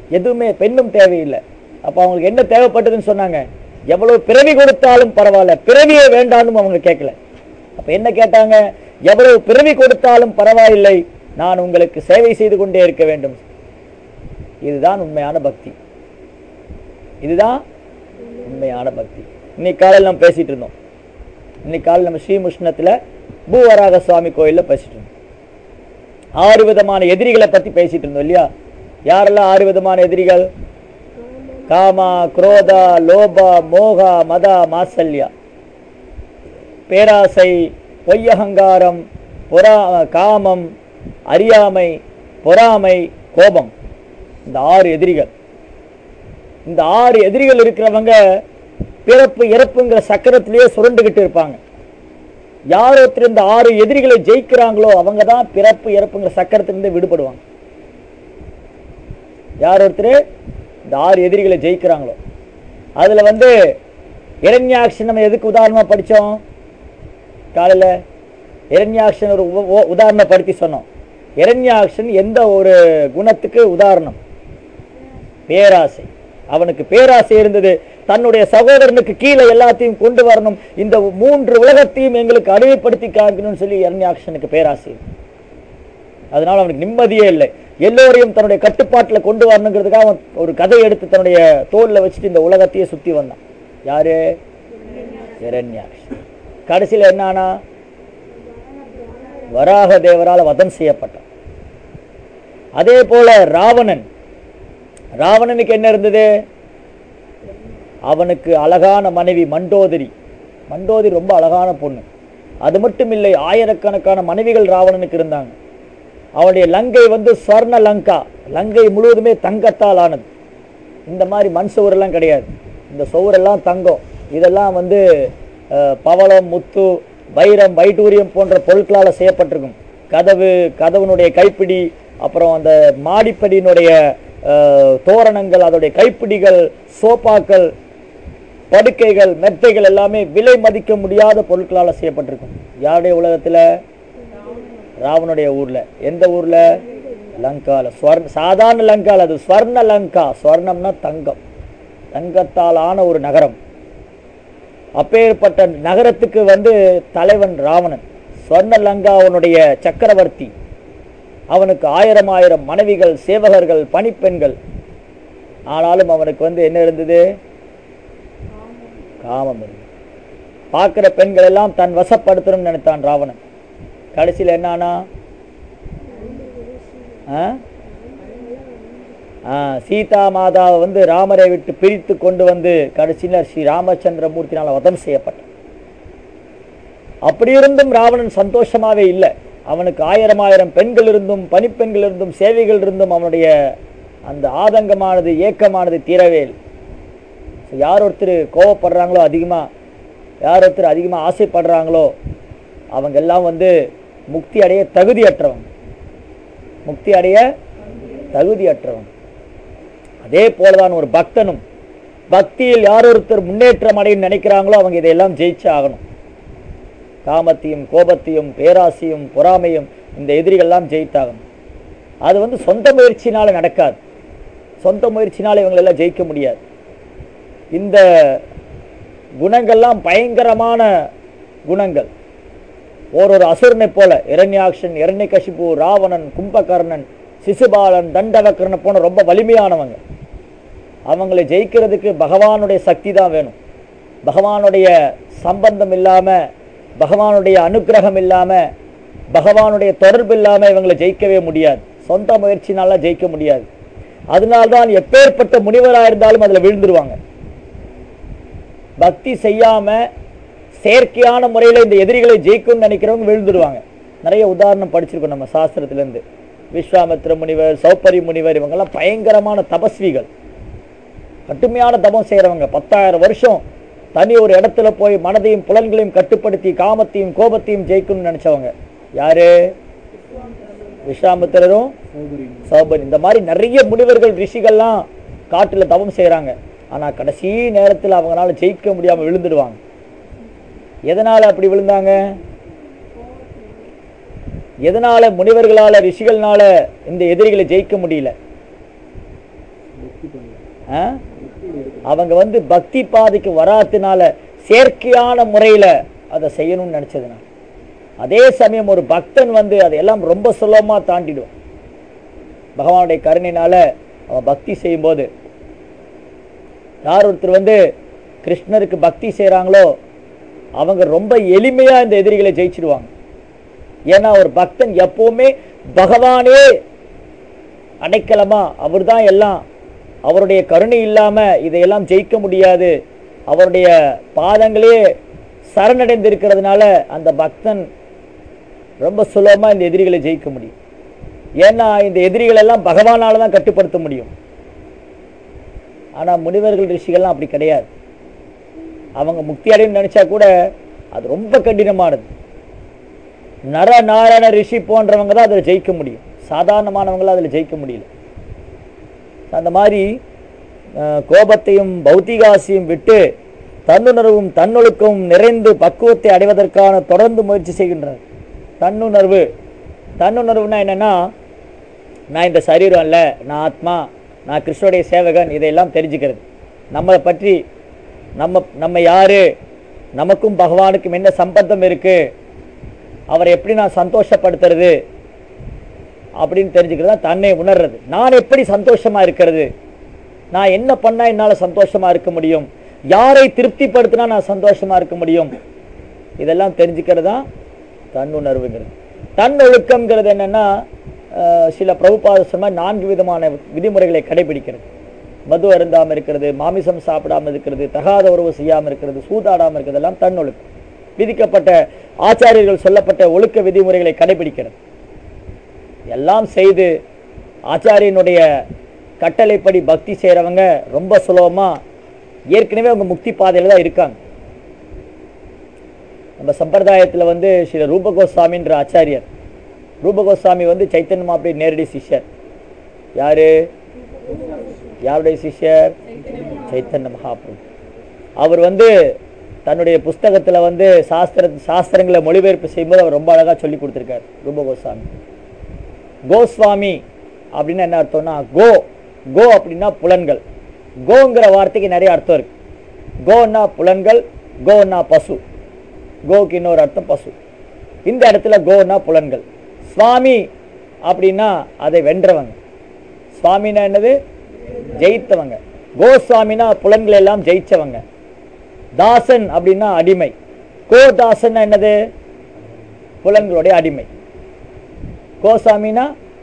Speaker 1: எதுவுமே பெண்ணும் தேவையில்லை. அப்போ அவங்களுக்கு என்ன தேவைப்பட்டதுன்னு சொன்னாங்க, எவ்வளவு பிறவி கொடுத்தாலும் பரவாயில்ல, பிறவியே வேண்டான்னு அவங்க கேட்கல. அப்ப என்ன கேட்டாங்க, எவ்வளவு பிறவி கொடுத்தாலும் பரவாயில்லை, நான் உங்களுக்கு சேவை செய்து கொண்டே இருக்க வேண்டும். இதுதான் உண்மையான பக்தி. இதுதான் உண்மையான பக்தி. இன்னைக்கு காலையில் நம்ம பேசிட்டு இருந்தோம். இன்னைக்கு காலையில் நம்ம ஸ்ரீமுஷ்ணத்துல பூவராக சுவாமி கோயில்ல பேசிட்டு இருந்தோம். ஆறு விதமான எதிரிகளை பத்தி பேசிட்டு இருந்தோம் இல்லையா? யாரெல்லாம் ஆறு விதமான எதிரிகள்? காமா, குரோதா, லோபா, மோகா, மதா, மாசல்யா. பேராசை, பொய்யகங்காரம், பொறா காமம், அறியாமை, பொறாமை, கோபம். இந்த ஆறு எதிரிகள். இந்த ஆறு எதிரிகள் இருக்கிறவங்க பிறப்பு இறப்புங்கிற சக்கரத்திலேயே சுரண்டுகிட்டு இருப்பாங்க. யார் ஒருத்தர் இந்த ஆறு எதிரிகளை ஜெயிக்கிறாங்களோ அவங்க தான் பிறப்பு இறப்புங்கிற சக்கரத்திலிருந்து விடுபடுவாங்க. யார் ஒருத்தர் இந்த ஆறு எதிரிகளை ஜெயிக்கிறாங்களோ, அதுல வந்து இரண்யாக்ஷன் நம்ம எதுக்கு உதாரணமா படிச்சோம்? காலையில இரண்யாக்ஷன் ஒரு உதாரணப்படுத்தி சொன்னோம். இரண்யாக்ஷன் எந்த ஒரு குணத்துக்கு உதாரணம்? பேராசை. அவனுக்கு பேராசை இருந்தது, தன்னுடைய சகோதரனுக்கு கீழே எல்லாத்தையும் கொண்டு வரணும், இந்த மூன்று உலகத்தையும் எங்களுக்கு அடிமைப்படுத்தி காக்கணும்னு சொல்லி இரண்யாக்ஷனுக்கு பேராசை. அதனால அவனுக்கு நிம்மதியே இல்லை. எல்லோரையும் தன்னுடைய கட்டுப்பாட்டில் கொண்டு வரணுங்கிறதுக்காக அவன் ஒரு கதை எடுத்து தன்னுடைய தோல்ல வச்சுட்டு இந்த உலகத்தையே சுத்தி வந்தான். யாரு? இரண்யாக்ஷன். கடைசியில் என்னானா? வராக தேவரால் வதம் செய்யப்பட்டான். அதே போல ராவணன். ராவணனுக்கு என்ன இருந்தது? அவனுக்கு அழகான மனைவி மண்டோதரி. மண்டோதரி ரொம்ப அழகான பொண்ணு. அது மட்டும் இல்லை, ஆயிரக்கணக்கான மனைவிகள் ராவணனுக்கு இருந்தாங்க. அவனுடைய லங்கை வந்து ஸ்வர்ண லங்கா, லங்கை முழுவதுமே தங்கத்தால் ஆனது. இந்த மாதிரி மண் சுவரெல்லாம் கிடையாது. இந்த சுவரெல்லாம் தங்கம். இதெல்லாம் வந்து பவளம், முத்து, வைரம், வைடூரியம் போன்ற பொருட்களால் செய்யப்பட்டிருக்கும். கதவு, கதவனுடைய கைப்பிடி, அப்புறம் அந்த மாடிப்படியினுடைய தோரணங்கள், அதோடைய கைப்பிடிகள், சோப்பாக்கள், படுக்கைகள், மெத்தைகள் எல்லாமே விலை மதிக்க முடியாத பொருட்களால் செய்யப்பட்டிருக்கும். யாருடைய உலகத்துல? ராவனுடைய ஊர்ல. எந்த ஊர்ல? லங்கால. ஸ்வர்ண சாதாரண லங்கால, அது ஸ்வர்ண லங்கா. ஸ்வர்ணம்னா தங்கம், தங்கத்தால் ஆன ஒரு நகரம். அப்பேற்பட்ட நகரத்துக்கு வந்து தலைவன் ராவணன். ஸ்வர்ண லங்காவனுடைய சக்கரவர்த்தி. அவனுக்கு ஆயிரம் ஆயிரம் மனைவிகள், சேவகர்கள், பணிப்பெண்கள். ஆனாலும் அவனுக்கு வந்து என்ன இருந்தது? காமம் இருந்தது. பார்க்கிற பெண்கள் எல்லாம் தன் வசப்படுத்தணும்னு நினைத்தான் ராவணன். கடைசியில் என்னானா? சீதா மாதாவை வந்து ராமரை விட்டு பிரித்து கொண்டு வந்து கடைசியில் ஸ்ரீ ராமச்சந்திரமூர்த்தினால் வதம் செய்யப்பட்டான். அப்படி இருந்தும் ராவணன் சந்தோஷமாவே இல்லை. அவனுக்கு ஆயிரம் ஆயிரம் பெண்கள் இருந்தும், பணிப்பெண்கள் இருந்தும், சேவைகள் இருந்தும் அவனுடைய அந்த ஆதங்கமானது, ஏக்கமானது தீரவே இல்லை. யார் ஒருத்தர் கோவப்படுறாங்களோ அதிகமாக, யார் ஒருத்தர் அதிகமாக ஆசைப்படுறாங்களோ அவங்க எல்லாம் வந்து முக்தி அடைய தகுதியற்றவங்க. முக்தி அடைய தகுதியற்றவங்க. அதே போலதான் ஒரு பக்தனும். பக்தியில் யார் ஒருத்தர் முன்னேற்றம் அடைய நினைக்கிறாங்களோ அவங்க இதையெல்லாம் ஜெயிச்சு ஆகணும். காமத்தையும், கோபத்தையும், பேராசையும், பொறாமையும், இந்த எதிரிகள்லாம் ஜெயித்தாகணும். அது வந்து சொந்த முயற்சினால நடக்காது. சொந்த முயற்சினால இவங்களெல்லாம் ஜெயிக்க முடியாது. இந்த குணங்கள்லாம் பயங்கரமான குணங்கள். ஓரொரு அசுரனை போல இரண்யாக்ஷன், இரண்யகசிபு, ராவணன், கும்பகர்ணன், சிசுபாலன், தண்டவக்கரனை போன ரொம்ப வலிமையானவங்க. அவங்களை ஜெயிக்கிறதுக்கு பகவானுடைய சக்தி தான் வேணும். பகவானுடைய சம்பந்தம் இல்லாம, பகவானுடைய அனுகிரகம் இல்லாம, பகவானுடைய தொடர்பு இல்லாம இவங்களை ஜெயிக்கவே முடியாது. சொந்த முயற்சினால ஜெயிக்க முடியாது. அதனால்தான் எப்பேற்பட்ட முனிவராக இருந்தாலும் அதுல விழுந்துருவாங்க. பக்தி செய்யாம செயற்கையான முறையில் இந்த எதிரிகளை ஜெயிக்கும்னு நினைக்கிறவங்க விழுந்துடுவாங்க. நிறைய உதாரணம் படிச்சிருக்கோம் நம்ம சாஸ்திரத்திலேருந்து. விஸ்வாமித்திர முனிவர், சௌப்பரி முனிவர், இவங்கெல்லாம் பயங்கரமான தபஸ்விகள், கட்டுமையான தபம் செய்கிறவங்க. பத்தாயிரம் வருஷம் தனி ஒரு இடத்துல போய் மனதையும் புலன்களையும் கட்டுப்படுத்தி காமத்தையும் கோபத்தையும் ஜெயிக்கணும்னு நினைச்சவங்க. யாரு? விஸ்வாமித்திரரும் சௌபரி. இந்த மாதிரி நிறைய முனிவர்கள், ரிஷிகள்லாம் காட்டுல தபம் செய்யறாங்க. ஆனா கடைசி நேரத்தில் அவங்களால ஜெயிக்க முடியாம விழுந்துடுவாங்க. எதனால அப்படி விழுந்தாங்க? எதனால முனிவர்களால, ரிஷிகள்னால இந்த எதிரிகளை ஜெயிக்க முடியல? ஆ? அவங்க வந்து பக்தி பாதைக்கு வராதனால செயற்கையான முறையில அதை செய்யணும்னு நினைச்சதுனால. அதே சமயம் ஒரு பக்தன் வந்து அதையெல்லாம் ரொம்ப சுலபமா தாண்டிடும். பகவானுடைய கருணையினால அவன் பக்தி செய்யும்போது, யார் ஒருத்தர் வந்து கிருஷ்ணருக்கு பக்தி செய்கிறாங்களோ அவங்க ரொம்ப எளிமையா இந்த எதிரிகளை ஜெயிச்சிடுவாங்க. ஏன்னா ஒரு பக்தன் எப்பவுமே பகவானே அடைக்கலமா, அவர் தான் எல்லாம், அவருடைய கருணை இல்லாம இதையெல்லாம் ஜெயிக்க முடியாது, அவருடைய பாதங்களே சரணடைந்து இருக்கிறதுனால அந்த பக்தன் ரொம்ப சுலபமா இந்த எதிரிகளை ஜெயிக்க முடியும். ஏன்னா இந்த எதிரிகள் எல்லாம் பகவானால தான் கட்டுப்படுத்த முடியும். ஆனா முனிவர்கள் ரிஷிகள்லாம் அப்படி கிடையாது. அவங்க முக்தி அடையும் நினைச்சா கூட அது ரொம்ப கடினமானது. நர நாராயண ரிஷி போன்றவங்க தான் அதில் ஜெயிக்க முடியும், சாதாரணமானவங்களாம் அதில் ஜெயிக்க முடியல. அந்த மாதிரி கோபத்தையும் பௌத்திகாசியும் விட்டு தன்னுணர்வும் தன்னொழுக்கமும் நிறைந்து பக்குவத்தை அடைவதற்கான தொடர்ந்து முயற்சி செய்கின்றனர். தன்னுணர்வு, தன்னுணர்வுனா என்னன்னா, நான் இந்த சரீரம் இல்லை, நான் ஆத்மா, நான் கிருஷ்ணனுடைய சேவகன், இதையெல்லாம் தெரிஞ்சுக்கிறது. நம்மளை பற்றி நம்ம நம்ம யாரு, நமக்கும் பகவானுக்கும் என்ன சம்பந்தம் இருக்கு, அவரை எப்படி நான் சந்தோஷப்படுத்துறது அப்படின்னு தெரிஞ்சுக்கிறது தான் தன்னை உணர்றது. நான் எப்படி சந்தோஷமா இருக்கிறது, நான் என்ன பண்ணா என்னால் சந்தோஷமா இருக்க முடியும், யாரை திருப்திப்படுத்தினா நான் சந்தோஷமா இருக்க முடியும், இதெல்லாம் தெரிஞ்சுக்கிறது தான் தன்னுணர்வுங்கிறது. தன்னொழுக்கம்ங்கிறது என்னன்னா, சில பிரபுபாத சொன்ன நான்கு விதமான விதிமுறைகளை கடைபிடிக்கிறது. மது அருந்தாமல் இருக்கிறது, மாமிசம் சாப்பிடாமல் இருக்கிறது, தகாத உறவு செய்யாமல் இருக்கிறது, சூதாடாமல் இருக்கிறது, எல்லாம் தன்னொழுக்கம். விதிக்கப்பட்ட ஆச்சாரியர்கள் சொல்லப்பட்ட ஒழுக்க விதிமுறைகளை கடைபிடிக்கிறது. எல்லாம் செய்து ஆச்சாரியனுடைய கட்டளைப்படி பக்தி செய்கிறவங்க ரொம்ப சுலபமா ஏற்கனவே அவங்க முக்தி பாதையில் தான் இருக்காங்க. நம்ம சம்பிரதாயத்தில் வந்து ஸ்ரீ ரூபகோஸ்வாமின்ற ஆச்சாரியர், ரூபகோஸ்வாமி வந்து சைத்தன்ய மகாபிரபு நேரடி சிஷ்யர். யாரு யாருடைய சிஷ்யர்? சைத்தன்ய மகாபிரபு. அவர் வந்து தன்னுடைய புஸ்தகத்தில் வந்து சாஸ்திர சாஸ்திரங்களை மொழிபெயர்ப்பு செய்யும்போது அவர் ரொம்ப அழகாக சொல்லி கொடுத்துருக்கார் ரூபகோஸ்வாமி. கோஸ்வாமி அப்படின்னு என்ன அர்த்தம்னா, கோ கோ அப்படின்னா புலன்கள். கோங்கிற வார்த்தைக்கு நிறைய அர்த்தம் இருக்கு. கோன்னா புலன்கள், கோன்னா பசு, கோக்கு இன்னொரு அர்த்தம் பசு. இந்த இடத்துல கோன்னா புலன்கள். சுவாமி அப்படின்னா அதை வென்றவங்க. சுவாமினா என்னது? ஜெயித்தவங்க. கோஸ்வாமினா புலன்கள் எல்லாம் ஜெயிச்சவங்க. தாசன் அப்படின்னா அடிமை. கோதாசன் என்னது? புலன்களுடைய அடிமை. கோசாமினா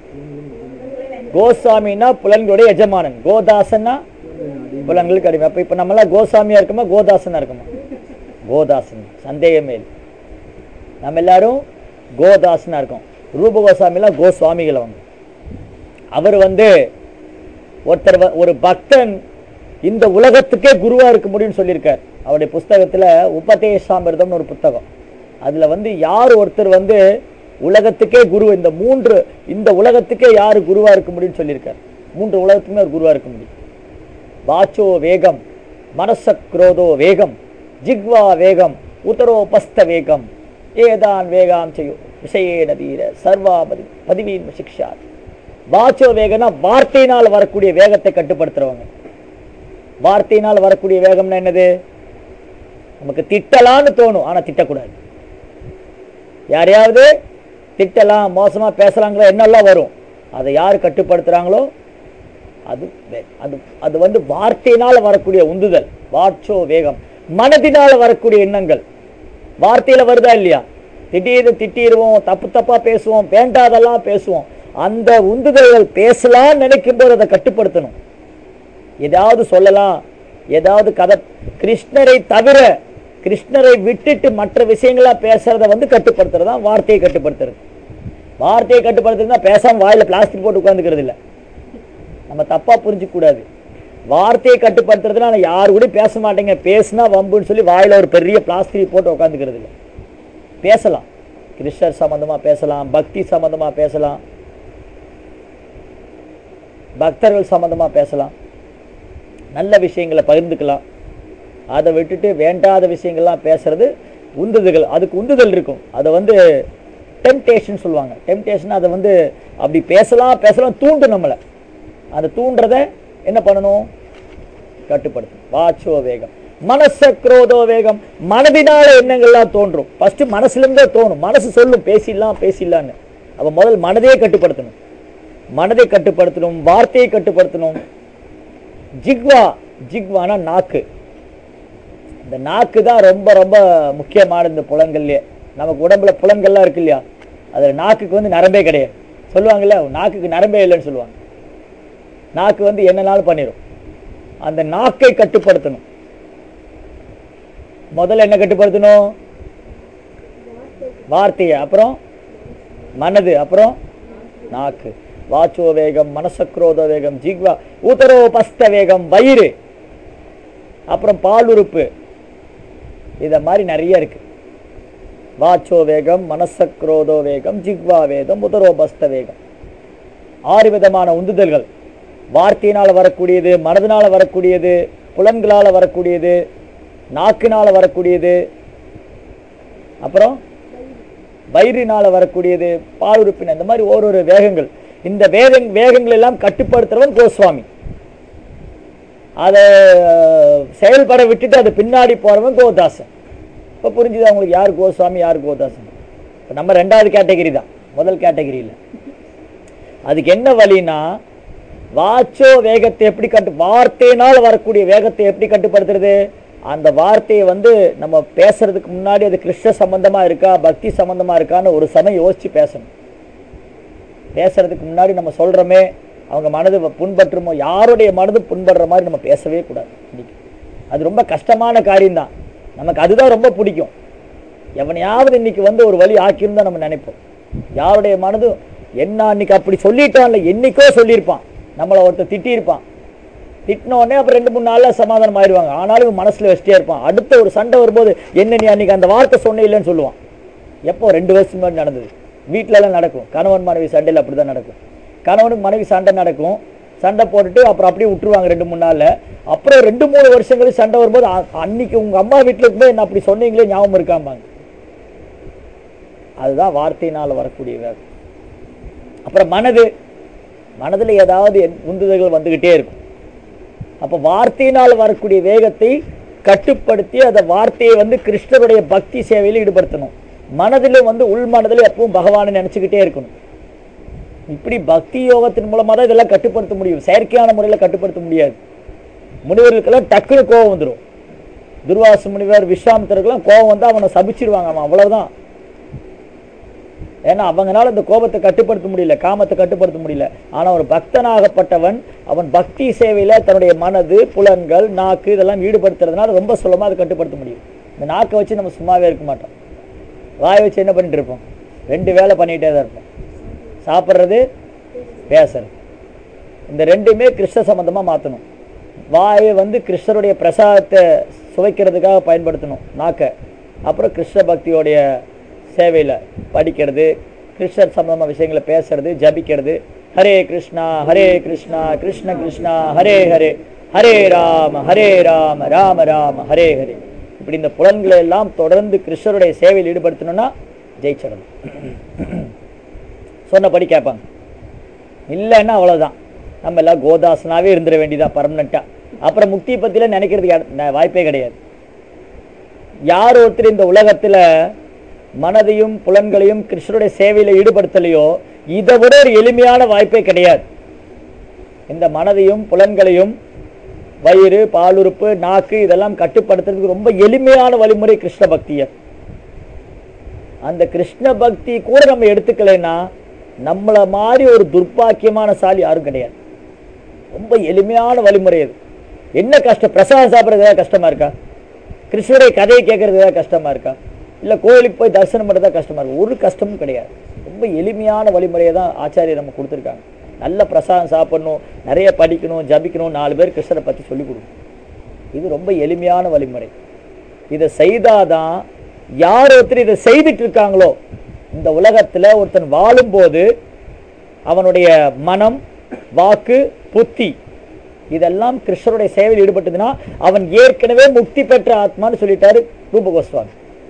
Speaker 1: கோசாமினா புலன்களுடைய எஜமானன். கோதாசன்னா புலன்களுக்கு அடிமை. அப்ப இப்ப நம்மளாம் கோசாமியா இருக்குமா கோதாசனா இருக்குமா? கோதாசன், சந்தேகமே இல்லை. நம்ம எல்லாரும் கோதாசனா இருக்கோம். ரூபகோசாமிலாம் கோஸ்வாமிகள் அவங்க. அவர் வந்து ஒருத்தர், ஒரு பக்தன் இந்த உலகத்துக்கே குருவா இருக்க முடியும்னு சொல்லியிருக்கார். அவருடைய புஸ்தகத்துல உபதேசாமிர்தம்னு ஒரு புத்தகம். அதுல வந்து யார் ஒருத்தர் வந்து உலகத்துக்கே குரு, இந்த மூன்று இந்த உலகத்துக்கே யாரு குருவா இருக்க முடியும்னு சொல்லியிருக்கார். மூன்று உலகத்துக்குமே ஒரு குருவா இருக்க முடியும். வாச்சோ வேகம், மனச குரோதோ வேகம், ஜிக்வா வேகம், உத்தரோபஸ்த வேகம், ஏதான் வேகாம் செய்யோ விஷயே நதீர சர்வா பதி பதிவீன் சிக்ஷா. வாச்சோ வேகம்னா வார்த்தையினால் வரக்கூடிய வேகத்தை கட்டுப்படுத்துறவங்க. வார்த்தையினால் வரக்கூடிய வேகம்னா என்னது? நமக்கு திட்டலான்னு தோணும், ஆனா திட்டக்கூடாது. யாரையாவது திட்டலாம், மோசமா பேசலாங்கிற எண்ணெல்லாம் வரும். அதை யார் கட்டுப்படுத்துறாங்களோ அது அது அது வந்து வார்த்தையினால வரக்கூடிய உந்துதல், வாட்சோ வேகம். மனதினால வரக்கூடிய எண்ணங்கள் வார்த்தையில வருதா இல்லையா? திடீர்னு திட்டிடுவோம், தப்பு தப்பா பேசுவோம், வேண்டாதெல்லாம் பேசுவோம். அந்த உந்துதல்கள் பேசலாம் நினைக்கும் போது அதை கட்டுப்படுத்தணும். ஏதாவது சொல்லலாம், ஏதாவது கதை, கிருஷ்ணரை தவிர கிருஷ்ணரை விட்டுட்டு மற்ற விஷயங்களா பேசுறத வந்து கட்டுப்படுத்துறது தான் வார்த்தையை கட்டுப்படுத்துறது. வார்த்தையை கட்டுப்படுத்துறதுனா பேசாம வாயில பிளாஸ்டிக் போட்டு உட்காந்துக்கிறது இல்லை. நம்ம தப்பா புரிஞ்சுக்க கூடாது. வார்த்தையை கட்டுப்படுத்துறதுனா நான் யாரு கூட பேச மாட்டேங்க, பேசுனா வம்புன்னு சொல்லி வாயில ஒரு பெரிய பிளாஸ்டிக் போட்டு உட்காந்துக்கிறது இல்லை. பேசலாம், கிருஷ்ணர் சம்பந்தமா பேசலாம், பக்தி சம்பந்தமா பேசலாம், பக்தர்கள் சம்பந்தமா பேசலாம், நல்ல விஷயங்களை பகிர்ந்துக்கலாம். அதை விட்டுட்டு வேண்டாத விஷயங்கள்லாம் பேசுறது உந்துதல்கள். அதுக்கு உந்துதல் இருக்கும். அதை வந்து டெம்டேஷன் சொல்லுவாங்க. டெம்டேஷன் அதை வந்து அப்படி பேசலாம் பேசலாம் தூண்டு நம்மளை. அந்த தூண்டுறத என்ன பண்ணணும்? கட்டுப்படுத்தணும். வாச்சோ வேகம், மனச குரோதோ வேகம். மனதினால எண்ணங்கள்லாம் தோன்றும். ஃபர்ஸ்ட் மனசுல இருந்தே தோணும். மனசு சொல்லும் பேசிடலாம் பேசிடலான்னு. அப்ப முதல் மனதையே கட்டுப்படுத்தணும். மனதை கட்டுப்படுத்தணும், வார்த்தையை கட்டுப்படுத்தணும். ஜிக்வா, ஜிக்வானா நாக்கு. இந்த நாக்கு தான் ரொம்ப ரொம்ப முக்கியமான இந்த புலன்கள்லயே. நமக்கு உடம்புல புலன்கள்லாம் இருக்கு இல்லையா, அதுல நாக்குக்கு வந்து நரம்பே கிடையாது. சொல்லுவாங்கல்ல, நாக்குக்கு நரம்பே இல்லைன்னு சொல்லுவாங்க. நாக்கு வந்து என்னனாலும் பண்ணிடும். அந்த நாக்கை கட்டுப்படுத்தணும். முதல்ல என்ன கட்டுப்படுத்தணும்? வார்த்தையை, அப்புறம் மனது, அப்புறம் நாக்கு. வாச்சோ வேகம், மனசக்ரோத வேகம், ஜிக்வா, உதரோ பஸ்த வேகம், வயிறு, அப்புறம் பால் உறுப்பு. இத மாதிரி நிறைய இருக்கு. வாச்சோ வேகம், மனசக்ரோதோ வேகம், ஜிக்வா வேகம், உதரோபஸ்த வேகம். ஆறு விதமான உந்துதல்கள். வார்த்தையினால வரக்கூடியது, மனதினால வரக்கூடியது, புலன்களால வரக்கூடியது, நாக்கினால வரக்கூடியது, அப்புறம் வயிறினால வரக்கூடியது, பால் உறுப்பின. இந்த மாதிரி ஓரொரு வேகங்கள். இந்த வேக வேகங்கள் எல்லாம் கட்டுப்படுத்துறவன் கோஸ்வாமி. அதை செயல்பட விட்டுட்டு அது பின்னாடி போறவன் கோதாசன். இப்போ புரிஞ்சுதா உங்களுக்கு யார் கோஸ்வாமி யார் கோதாசன்? இப்போ நம்ம ரெண்டாவது கேட்டகரி தான், முதல் கேட்டகரி இல்லை. அதுக்கு என்ன வழின்னா, வாச்சோ வேகத்தை எப்படி கட்டு, வார்த்தையினால் வரக்கூடிய வேகத்தை எப்படி கட்டுப்படுத்துறது? அந்த வார்த்தையை வந்து நம்ம பேசுறதுக்கு முன்னாடி அது கிருஷ்ண சம்பந்தமா இருக்கா, பக்தி சம்பந்தமா இருக்கான்னு ஒரு சமயம் யோசிச்சு பேசணும். பேசுறதுக்கு முன்னாடி நம்ம சொல்றோமே, அவங்க மனது புண்பற்றுமோ, யாருடைய மனது புண்படுற மாதிரி நம்ம பேசவே கூடாது. அது ரொம்ப கஷ்டமான காரியம்தான். நமக்கு அதுதான் ரொம்ப பிடிக்கும். எவனையாவது இன்னைக்கு வந்து ஒரு வழி ஆக்கிரும் தான் நம்ம நினைப்போம். யாருடைய மனதும் என்ன அன்னைக்கு அப்படி சொல்லிட்டான்ல, என்னைக்கோ சொல்லியிருப்பான், நம்மளை ஒருத்தர் திட்டியிருப்பான். திட்டின உடனே அப்புறம் ரெண்டு மூணு நாள்ல சமாதானம் ஆயிடுவாங்க. ஆனாலும் மனசுல வச்சுட்டே இருப்பான். அடுத்த ஒரு சண்டை வரும்போது, என்ன நீ அன்னைக்கு அந்த வார்த்தை சொன்ன இல்லைன்னு சொல்லுவான். எப்போ? ரெண்டு வருஷம் முன்னாடி நடந்தது. வீட்டுல எல்லாம் நடக்கும். கணவன் மனைவி சண்டையில் அப்படிதான் நடக்கும். கணவனுக்கு மனைவி சண்டை நடக்கும். சண்டை போட்டுட்டு அப்புறம் அப்படியே விட்டுருவாங்க ரெண்டு மூணு நாள்ல. அப்புறம் ரெண்டு மூணு வருஷங்களுக்கு சண்டை வரும்போது, அன்னைக்கு உங்க அம்மா வீட்டுல இருக்கும்போது என்ன அப்படி சொன்னீங்களே ஞாபகம் இருக்காம்பாங்க. அதுதான் வார்த்தையினால வரக்கூடிய வேகம். அப்புறம் மனது, மனதுல ஏதாவது உந்துதல்கள் வந்துகிட்டே இருக்கும். அப்ப வார்த்தையினால் வரக்கூடிய வேகத்தை கட்டுப்படுத்தி அந்த வார்த்தையை வந்து கிருஷ்ணருடைய பக்தி சேவையில் ஈடுபடுத்தணும். மனதிலும் வந்து உள் மனதில் எப்பவும் பகவானை நினைச்சுக்கிட்டே இருக்கணும். இப்படி பக்தி யோகத்தின் மூலமா தான் இதெல்லாம் கட்டுப்படுத்த முடியும். செயற்கையான முறையில் கட்டுப்படுத்த முடியாது. முனிவர்களுக்கெல்லாம் டக்குனு கோபம் வந்துடும். துர்வாச முனிவர், விஸ்வாமித்திரருக்கெல்லாம் கோபம் வந்தா அவனை சபிச்சிருவாங்க. அவன் அவ்வளவுதான். ஏன்னா அவங்களால இந்த கோபத்தை கட்டுப்படுத்த முடியல, காமத்தை கட்டுப்படுத்த முடியல. ஆனா ஒரு பக்தனாகப்பட்டவன் அவன் பக்தி சேவையில தன்னுடைய மனது, புலன்கள், நாக்கு இதெல்லாம் ஈடுபடுத்துறதுனால ரொம்ப சுலமா அதை கட்டுப்படுத்த முடியும். இந்த நாக்கை வச்சு நம்ம சும்மாவே இருக்க மாட்டோம். வாயை வச்சு என்ன பண்ணிட்டு இருப்போம்? ரெண்டு வேலை பண்ணிட்டே தான் இருப்போம். சாப்பிட்றது, பேசுறது. இந்த ரெண்டுமே கிருஷ்ண சம்பந்தமா மாற்றணும். வாயை வந்து கிருஷ்ணருடைய பிரசாதத்தை சுவைக்கிறதுக்காக பயன்படுத்தணும் நாக்க. அப்புறம் கிருஷ்ண பக்தியோடைய சேவையில் படிக்கிறது, கிருஷ்ணர் சம்பந்தமான விஷயங்களை பேசுறது, ஜபிக்கிறது. ஹரே கிருஷ்ணா ஹரே கிருஷ்ணா கிருஷ்ண கிருஷ்ணா ஹரே ஹரே, ஹரே ராம ஹரே ராம ராம ராம ஹரே ஹரே. இப்படி இந்த புலன்களை எல்லாம் தொடர்ந்து கிருஷ்ணருடைய சேவையில் ஈடுபடுத்தணும்னா ஜெயிச்சிடணும். சொன்னபடி கேட்பாங்க. இல்லைன்னா அவ்வளோதான், நம்ம எல்லாம் கோதாசனாவே இருந்துட வேண்டியதா பர்மனண்டா. அப்புறம் முக்தி பத்தில நினைக்கிறதுக்கு வாய்ப்பே கிடையாது. யார் ஒருத்தர் இந்த உலகத்துல மனதையும் புலன்களையும் கிருஷ்ணருடைய சேவையில ஈடுபடுத்தலையோ, இதை விட ஒரு எளிமையான வாய்ப்பே கிடையாது. இந்த மனதையும் புலன்களையும், வயிறு, பாலுறுப்பு, நாக்கு இதெல்லாம் கட்டுப்படுத்துறதுக்கு ரொம்ப எளிமையான வழிமுறை கிருஷ்ண பக்திய. அந்த கிருஷ்ண பக்தி கூட நம்ம எடுத்துக்கலைன்னா நம்மள மாதிரி ஒரு துர்பாக்கியமான சாலி யாரும் கிடையாது. ரொம்ப எளிமையான வழிமுறை அது. என்ன கஷ்டம்? பிரசாதம் சாப்பிட்றது ஏதாவது கஷ்டமா இருக்கா? கிருஷ்ணருடைய கதையை கேட்கறது ஏதாவது கஷ்டமா இருக்கா? இல்லை கோயிலுக்கு போய் தரிசனம் பண்ணுறதா கஷ்டமா இருக்கு? ஒரு கஷ்டமும் கிடையாது. ரொம்ப எளிமையான வழிமுறையை தான் ஆச்சாரியர் நம்ம கொடுத்துருக்காங்க. நல்ல பிரசாதம் சாப்பிடணும், நிறைய படிக்கணும், ஜபிக்கணும், நாலு பேர் கிருஷ்ணரை பற்றி சொல்லிக் கொடுக்கணும். இது ரொம்ப எளிமையான வழிமுறை. இதை செய்தாதான் யார் ஒருத்தர் இதை செய்துட்டு இருக்காங்களோ, இந்த உலகத்துல ஒருத்தன் வாழும்போது அவனுடைய மனம், வாக்கு, புத்தி இதெல்லாம் கிருஷ்ணருடைய சேவையில் ஈடுபட்டதுன்னா அவன் ஏற்கனவே முக்தி பெற்ற ஆத்மான்னு சொல்லிட்டாரு ரூப கோஸ்வாமி.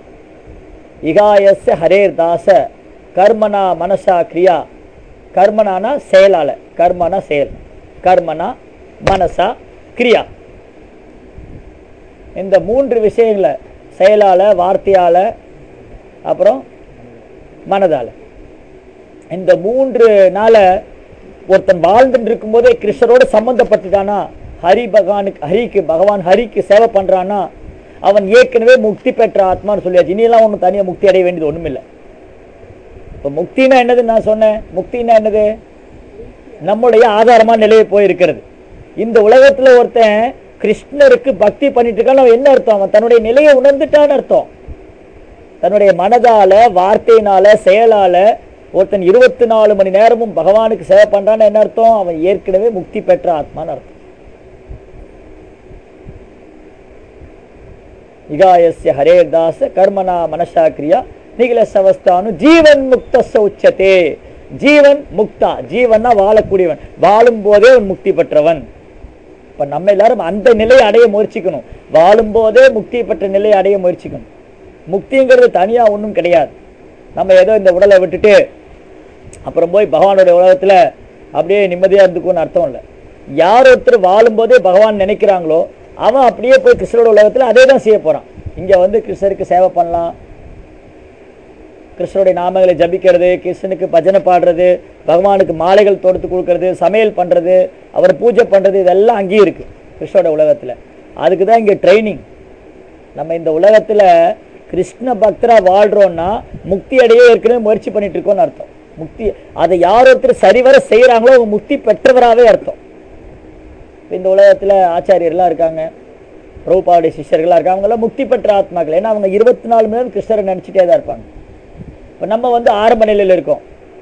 Speaker 1: இகாயச ஹரேர் தாச கர்மனா மனசா கிரியா. கர்மனானா செயலால, கர்மனா செயல், கர்மனா மனசா, கிரியா. இந்த மூன்று விஷயங்களை செயலால, வார்த்தையால, அப்புறம் மனதால, இந்த மூன்று நாள ஒருத்தன் வாழ்ந்துட்டு இருக்கும் போதே கிருஷ்ணரோடு சம்பந்தப்பட்டுட்டானா, ஹரி பகவானுக்கு ஹரிக்கு பகவான் ஹரிக்கு சேவை பண்றானா, அவன் ஏற்கனவே முக்தி பெற்ற ஆத்மான்னு சொல்லியாச்சு. இனியெல்லாம் ஒன்றும் தனியாக முக்தி அடைய வேண்டியது ஒன்றும் இல்லை. இப்போ முக்தினா என்னது நான் சொன்னேன்? முக்தினா என்னது? நம்முடைய ஆதாரமான நிலையை போயிருக்கிறது. இந்த உலகத்துல ஒருத்தன் கிருஷ்ணருக்கு பக்தி பண்ணிட்டு இருக்கான், என்ன அர்த்தம்? அவன் தன்னுடைய நிலையை உணர்ந்துட்டான்னு அர்த்தம். தன்னுடைய மனதால, வார்த்தையினால, செயலால ஒருத்தன் இருபத்தி நாலு மணி நேரமும் பகவானுக்கு சேவை பண்றான்னு என்ன அர்த்தம்? அவன் ஏற்கனவே முக்தி பெற்ற ஆத்மான்னு அர்த்தம். இகாயஸ்ய ஹரே தாச கர்மனா மனசா கிரியா நிகில சவஸ்தானு ஜீவன் முக்த உச்சதே. ஜீவன் முக்தா, ஜீவன்னா வாழக்கூடியவன், வாழும் போதே அவன் முக்தி பெற்றவன். இப்ப நம்ம எல்லாரும் அந்த நிலையை அடைய முயற்சிக்கணும். வாழும் போதே முக்தி பெற்ற நிலையை அடைய முயற்சிக்கணும். முக்திங்கிறது தனியா ஒன்றும் கிடையாது. நம்ம ஏதோ இந்த உடலை விட்டுட்டு அப்புறம் போய் பகவானுடைய உலகத்துல அப்படியே நிம்மதியா இருந்துக்கும்னு அர்த்தம் இல்லை. யார் ஒருத்தர் வாழும் போதே பகவான் நினைக்கிறாங்களோ அவன் அப்படியே போய் கிருஷ்ணரோட உலகத்துல அதே தான் செய்ய போறான். இங்க வந்து கிருஷ்ணருக்கு சேவை பண்ணலாம், கிருஷ்ணருடைய நாமங்களை ஜபிக்கிறது, கிருஷ்ணனுக்கு பஜனை பாடுறது, பகவானுக்கு மாலைகள் தொடுத்து கொடுக்கறது, சமையல் பண்றது, அவர் பூஜை பண்றது, இதெல்லாம் அங்கேயும் இருக்கு கிருஷ்ணரோட உலகத்துல. அதுக்கு தான் இங்க ட்ரைனிங். நம்ம இந்த உலகத்துல கிருஷ்ண பக்தரா வாழ்றோம்னா முக்தி அடைய ஏற்கனவே முயற்சி பண்ணிட்டு இருக்கோம்னு அர்த்தம். முக்தி அதை யார் ஒருத்தர் சரிவர செய்யறாங்களோ அவங்க முக்தி பெற்றவராகவே அர்த்தம். இந்த உலகத்துல ஆச்சாரியர்கள்லாம் இருக்காங்க, பிரபுபாவுடைய சிஷ்யர்கள்லாம் இருக்காங்க, அவங்கெல்லாம் முக்தி பெற்ற ஆத்மாக்கள். ஏன்னா அவங்க இருபத்தி நாலு மணி நேரம் கிருஷ்ணரை நினைச்சிட்டே தான் இருப்பாங்க. இப்போ நம்ம வந்து ஆரம்ப நிலையில் இருக்கோம்,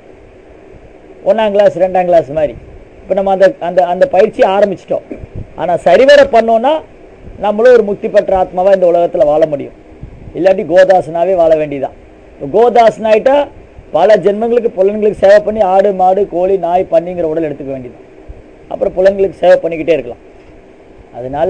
Speaker 1: ஒன்றாம் கிளாஸ் ரெண்டாம் கிளாஸ் மாதிரி. இப்போ நம்ம அந்த அந்த அந்த பயிற்சியை ஆரம்பிச்சிட்டோம். ஆனால் சரிவர பண்ணோன்னா நம்மளும் ஒரு முக்தி பெற்ற ஆத்மாவாக இந்த உலகத்தில் வாழ முடியும். இல்லாட்டி கோதாசனாவே வாழ வேண்டியதான். இப்போ கோதாசன் ஆகிட்டா பல ஜென்மங்களுக்கு புலன்களுக்கு சேவை பண்ணி ஆடு மாடு கோழி நாய் பன்னிங்கிற உடல் எடுத்துக்க வேண்டியது. அப்புறம் புலன்களுக்கு சேவை பண்ணிக்கிட்டே இருக்கலாம். அதனால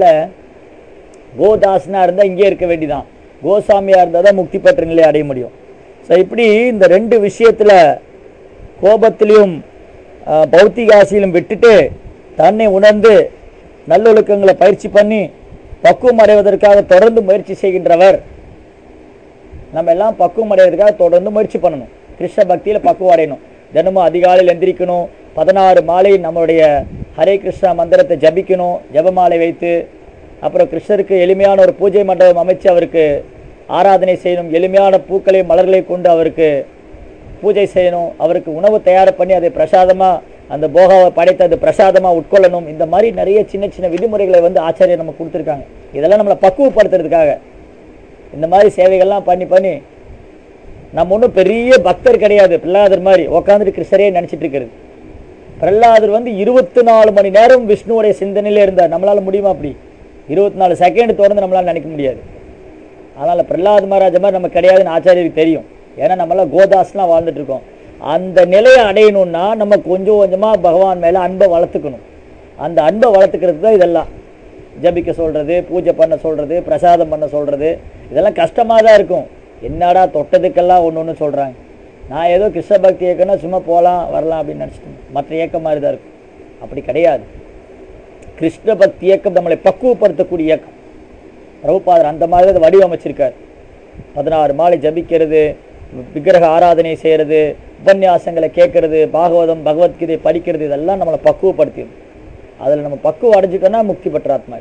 Speaker 1: கோதாசனா இருந்தால் இங்கே இருக்க வேண்டியதான், கோசாமியாக இருந்தால் தான் முக்தி பெற்ற நிலையை அடைய முடியும். ஸோ இப்படி இந்த ரெண்டு விஷயத்தில் கோபத்திலையும் பௌத்திக ஆசையிலும் விட்டுட்டு தன்னை உணர்ந்து நல்லொழுக்கங்களை பயிற்சி பண்ணி பக்குவம் அடைவதற்காக தொடர்ந்து முயற்சி செய்கின்றவர். நம்ம எல்லாம் பக்குவம் அடைவதற்காக தொடர்ந்து முயற்சி பண்ணணும். கிருஷ்ண பக்தியில் பக்குவம் அடையணும். தினமும் அதிகாலையில் எந்திரிக்கணும், பதினாறு மாலை நம்மளுடைய ஹரே கிருஷ்ணா மந்திரத்தை ஜபிக்கணும், ஜபமாலை வைத்து. அப்புறம் கிருஷ்ணருக்கு எளிமையான ஒரு பூஜை மண்டபம் அமைச்சு அவருக்கு ஆராதனை செய்யணும், எளிமையான பூக்களை மலர்களை கொண்டு அவருக்கு பூஜை செய்யணும், அவருக்கு உணவு தயார் பண்ணி அதை பிரசாதமாக அந்த போகாவை படைத்து அது பிரசாதமாக உட்கொள்ளணும். இந்த மாதிரி நிறைய சின்ன சின்ன விதிமுறைகளை வந்து ஆச்சாரியர் நம்ம கொடுத்துருக்காங்க. இதெல்லாம் நம்மளை பக்குவப்படுத்துறதுக்காக இந்த மாதிரி சேவைகள்லாம் பண்ணி பண்ணி நம்ம ஒன்றும் பெரிய பக்தர் கிடையாது. பிரகலாதர் மாதிரி உட்காந்துட்டு கிருஷ்ணரையே நினச்சிட்டு இருக்கிறது. பிரகலாதர் வந்து இருபத்தி நாலு மணி நேரம் விஷ்ணுவோடைய சிந்தனையிலே இருந்தார். நம்மளால் முடியுமா? அப்படி இருபத்தி நாலு செகண்ட் தொடர்ந்து நம்மளால் நினைக்க முடியாது. அதனால் பிரகலாத் மகாராஜா மாதிரி நம்ம கிடையாதுன்னு ஆச்சாரியருக்கு தெரியும். ஏன்னா நம்மளாம் கோதாஸ்லாம் வாழ்ந்துட்டு இருக்கோம். அந்த நிலையை அடையணும்னா நம்ம கொஞ்சம் கொஞ்சமாக பகவான் மேலே அன்பை வளர்த்துக்கணும். அந்த அன்பை வளர்த்துக்கிறது தான் இதெல்லாம். ஜபிக்க சொல்கிறது, பூஜை பண்ண சொல்கிறது, பிரசாதம் பண்ண சொல்கிறது, இதெல்லாம் கஷ்டமாக தான் இருக்கும். என்னடா தொட்டதுக்கெல்லாம் ஒன்று ஒன்று சொல்கிறாங்க. நான் ஏதோ கிருஷ்ண பக்தி இயக்கம்னா சும்மா போகலாம் வரலாம் அப்படின்னு நினச்சிட்டேன். மற்ற இயக்கம் மாதிரி தான் இருக்கும். அப்படி கிடையாது. கிருஷ்ண பக்தி இயக்கம் நம்மளை பக்குவப்படுத்தக்கூடிய இயக்கம். பிரபுபாதர் அந்த மாதிரி அதை வடிவமைச்சிருக்கார். பதினாறு மாலை ஜபிக்கிறது, விக்கிரக ஆராதனை செய்கிறது, உபன்யாசங்களை கேட்கறது, பாகவதம் பகவத்கீதை படிக்கிறது, இதெல்லாம் நம்மளை பக்குவப்படுத்திடும். அதில் நம்ம பக்குவம் அடைஞ்சிட்டோன்னா முக்தி பெற்ற ஆத்மா.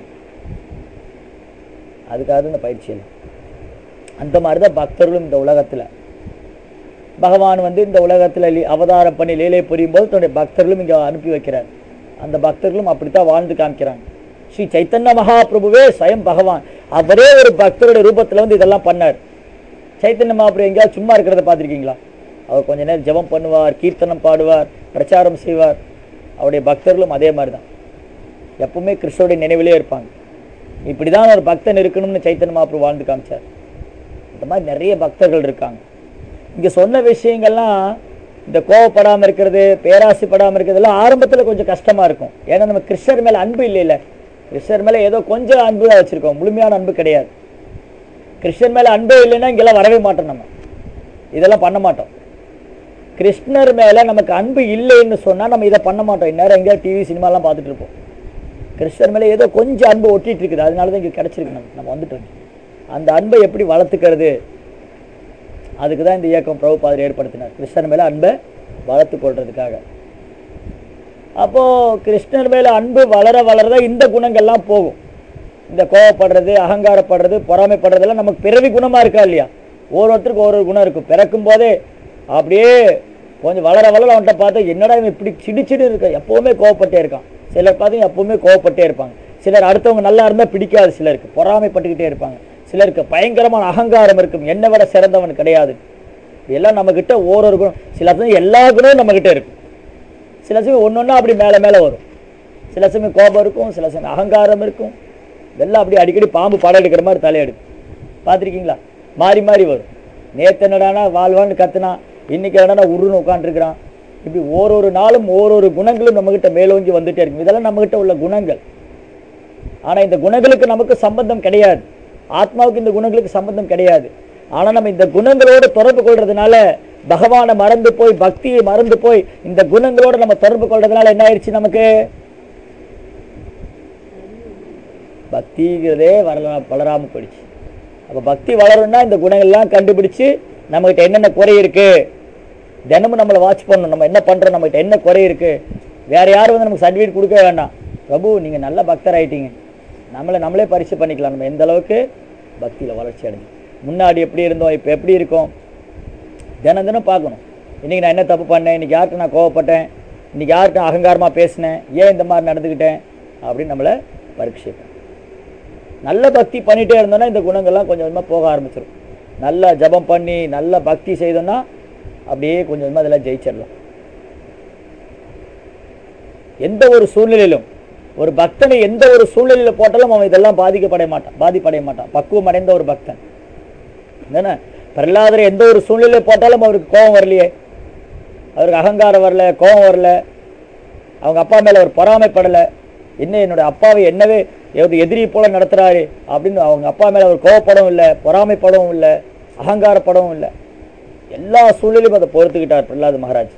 Speaker 1: அதுக்காக இந்த பயிற்சியில் அந்த மாதிரி தான் பக்தர்களும் இந்த உலகத்தில் பகவான் வந்து இந்த உலகத்தில் அவதாரம் பண்ணி லீலை புரியும் போது தன்னுடைய பக்தர்களும் இங்கே அனுப்பி வைக்கிறார். அந்த பக்தர்களும் அப்படித்தான் வாழ்ந்து காமிக்கிறாங்க. ஸ்ரீ சைத்தன்ய மகாபிரபுவே ஸ்வயம் பகவான், அவரே ஒரு பக்தருடைய ரூபத்தில் வந்து இதெல்லாம் பண்ணார். சைத்தன்ய மகாபிரபு எங்கேயாவது சும்மா இருக்கிறத பார்த்துருக்கீங்களா? அவர் கொஞ்ச நேரம் ஜெபம் பண்ணுவார், கீர்த்தனம் பாடுவார், பிரச்சாரம் செய்வார். அவருடைய பக்தர்களும் அதே மாதிரி தான் எப்பவுமே கிருஷ்ணருடைய நினைவிலே இருப்பாங்க. இப்படி தான் ஒரு பக்தன் இருக்கணும்னு சைத்தன்ய மகாபிரபு வாழ்ந்து காமிச்சார். இந்த மாதிரி நிறைய பக்தர்கள் இருக்காங்க. இங்கே சொன்ன விஷயங்கள்லாம் இந்த கோவப்படாமல் இருக்கிறது, பேராசைப்படாமல் இருக்கிறதுலாம் ஆரம்பத்தில் கொஞ்சம் கஷ்டமாக இருக்கும். ஏன்னா நம்ம கிருஷ்ணர் மேலே அன்பு இல்லை இல்லை கிருஷ்ணர் மேலே ஏதோ கொஞ்சம் அன்பு தான் வச்சுருக்கோம், முழுமையான அன்பு கிடையாது. கிருஷ்ணர் மேலே அன்பே இல்லைன்னா இங்கெல்லாம் வரவே மாட்டோம், நம்ம இதெல்லாம் பண்ண மாட்டோம். கிருஷ்ணர் மேலே நமக்கு அன்பு இல்லைன்னு சொன்னால் நம்ம இதை பண்ண மாட்டோம். இந்நேரம் எங்கேயாவது டிவி சினிமாலாம் பார்த்துட்டு இருப்போம். கிருஷ்ணர் மேலே ஏதோ கொஞ்சம் அன்பு ஒட்டிட்டு இருக்குது, அதனால தான் இங்கே கிடச்சிருக்கு. நம்ம நம்ம வந்துட்டோம். அந்த அன்பை எப்படி வளர்த்துக்கிறது, அதுக்கு தான் இந்த இயக்கம் பிரபுபாதர் ஏற்படுத்தினார், கிருஷ்ணர் மேலே அன்பை வளர்த்து கொள்றதுக்காக. அப்போது கிருஷ்ணர் மேலே அன்பு வளர வளரதான் இந்த குணங்கள்லாம் போகும். இந்த கோவப்படுறது, அகங்காரப்படுறது, பொறாமைப்படுறதெல்லாம் நமக்கு பிறவி குணமாக இருக்கா இல்லையா? ஒவ்வொருத்தருக்கும் ஒரு ஒரு குணம் இருக்கும். பிறக்கும் போதே அப்படியே கொஞ்சம் வளர வளர அவன்கிட்ட பார்த்தா என்னடா இவன் இப்படி சிடிச்சிடு இருக்க, எப்போவுமே கோவப்பட்டே இருக்கான். சிலர் பார்த்தீங்கன்னா எப்போவுமே கோவப்பட்டே இருப்பாங்க. சிலர் அடுத்தவங்க நல்லா இருந்தால் பிடிக்காது, சிலருக்கு பொறாமைப்பட்டுக்கிட்டே இருப்பாங்க. சிலருக்கு பயங்கரமான அகங்காரம் இருக்கும், என்னை விட சிறந்தவன் கிடையாது. இதெல்லாம் நம்மக்கிட்ட ஓரொரு குணம். சில சமயம் எல்லா குணமும் நம்மக்கிட்ட இருக்கும். சில சமயம் ஒன்று ஒன்றா அப்படி மேலே மேலே வரும். சில சமயம் கோபம் இருக்கும், சில சமயம் அகங்காரம் இருக்கும். இதெல்லாம் அப்படி அடிக்கடி பாம்பு படம் எடுக்கிற மாதிரி தலையெடுக்கும். பார்த்துருக்கீங்களா? மாறி மாறி வரும். நேற்று என்னடானா வாழ்வான்னு கத்துனா, இன்னைக்கு என்னடா உருன்னு உட்காந்துருக்கிறான். இப்படி ஓரொரு நாளும் ஓரொரு குணங்களும் நம்மகிட்ட மேலோங்கி வந்துட்டே இருக்கும். இதெல்லாம் நம்மகிட்ட உள்ள குணங்கள். ஆனால் இந்த குணங்களுக்கு நமக்கு சம்பந்தம் கிடையாது. ஆத்மாவுக்கு இந்த குணங்களுக்கு சம்பந்தம் கிடையாது. ஆனால் நம்ம இந்த குணங்களோடு தொடர்பு கொள்றதுனால பகவானை மறந்து போய், பக்தியை மறந்து போய், இந்த குணங்களோடு நம்ம தொடர்பு கொள்றதுனால என்ன ஆயிடுச்சு, நமக்கு பக்திங்கிறதே வளர வளராமல் போயிடுச்சு. அப்போ பக்தி வளரணும்னா இந்த குணங்கள்லாம் கண்டுபிடிச்சு நம்மகிட்ட என்னென்ன குறை இருக்கு, தினமும் நம்மளை வாட்ச் பண்ணணும். நம்ம என்ன பண்ணுறோம், நம்மகிட்ட என்ன குறை இருக்கு. வேற யாரும் வந்து நமக்கு சர்டிஃபிகேட் கொடுக்க வேண்டாம். பிரபு நீங்கள் நல்ல பக்தர் ஆகிட்டீங்க, நம்மளை நம்மளே பரிசு பண்ணிக்கலாம். நம்ம எந்த அளவுக்கு பக்தியில் வளர்ச்சி அடைஞ்சு, முன்னாடி எப்படி இருந்தோம், இப்போ எப்படி இருக்கோம், தினம் தினம் பார்க்கணும். இன்றைக்கி நான் என்ன தப்பு பண்ணேன், இன்றைக்கி யார்கிட்ட நான் கோவப்பட்டேன், இன்றைக்கி யார்கிட்ட அகங்காரமாக பேசினேன், ஏன் இந்த மாதிரி நடந்துக்கிட்டேன் அப்படின்னு நம்மளை பரீட்சிப்பேன். நல்ல பக்தி பண்ணிகிட்டே இருந்தோன்னா இந்த குணங்கள்லாம் கொஞ்சம் கொஞ்சமாக போக ஆரம்பிச்சிடும். நல்லா ஜபம் பண்ணி நல்ல பக்தி செய்தோன்னா அப்படியே கொஞ்சம் கொஞ்சமாக அதெல்லாம் ஜெயிச்சிடலாம். எந்த ஒரு சூழ்நிலையிலும் ஒரு பக்தனை எந்த ஒரு சூழ்நிலையில் போட்டாலும் அவன் இதெல்லாம் பாதிக்கப்பட மாட்டான், பாதிப்படைய மாட்டான். பக்குவம் அடைந்த ஒரு பக்தன் தானே. பிரகலாதரை எந்த ஒரு சூழ்நிலையில் போட்டாலும் அவருக்கு கோபம் வரலையே, அவருக்கு அகங்காரம் வரல, கோபம் வரல, அவங்க அப்பா மேலே அவர் பொறாமைப்படலை. என்ன என்னுடைய அப்பாவை என்னவே எதிரி போல நடத்துகிறாரு அப்படின்னு அவங்க அப்பா மேலே அவர் கோவப்படவும் இல்லை, பொறாமைப்படவும் இல்லை, அகங்காரப்படவும் இல்லை. எல்லா சூழ்நிலையும் அதை பொறுத்துக்கிட்டார் பிரகலாத மகாராஜ்.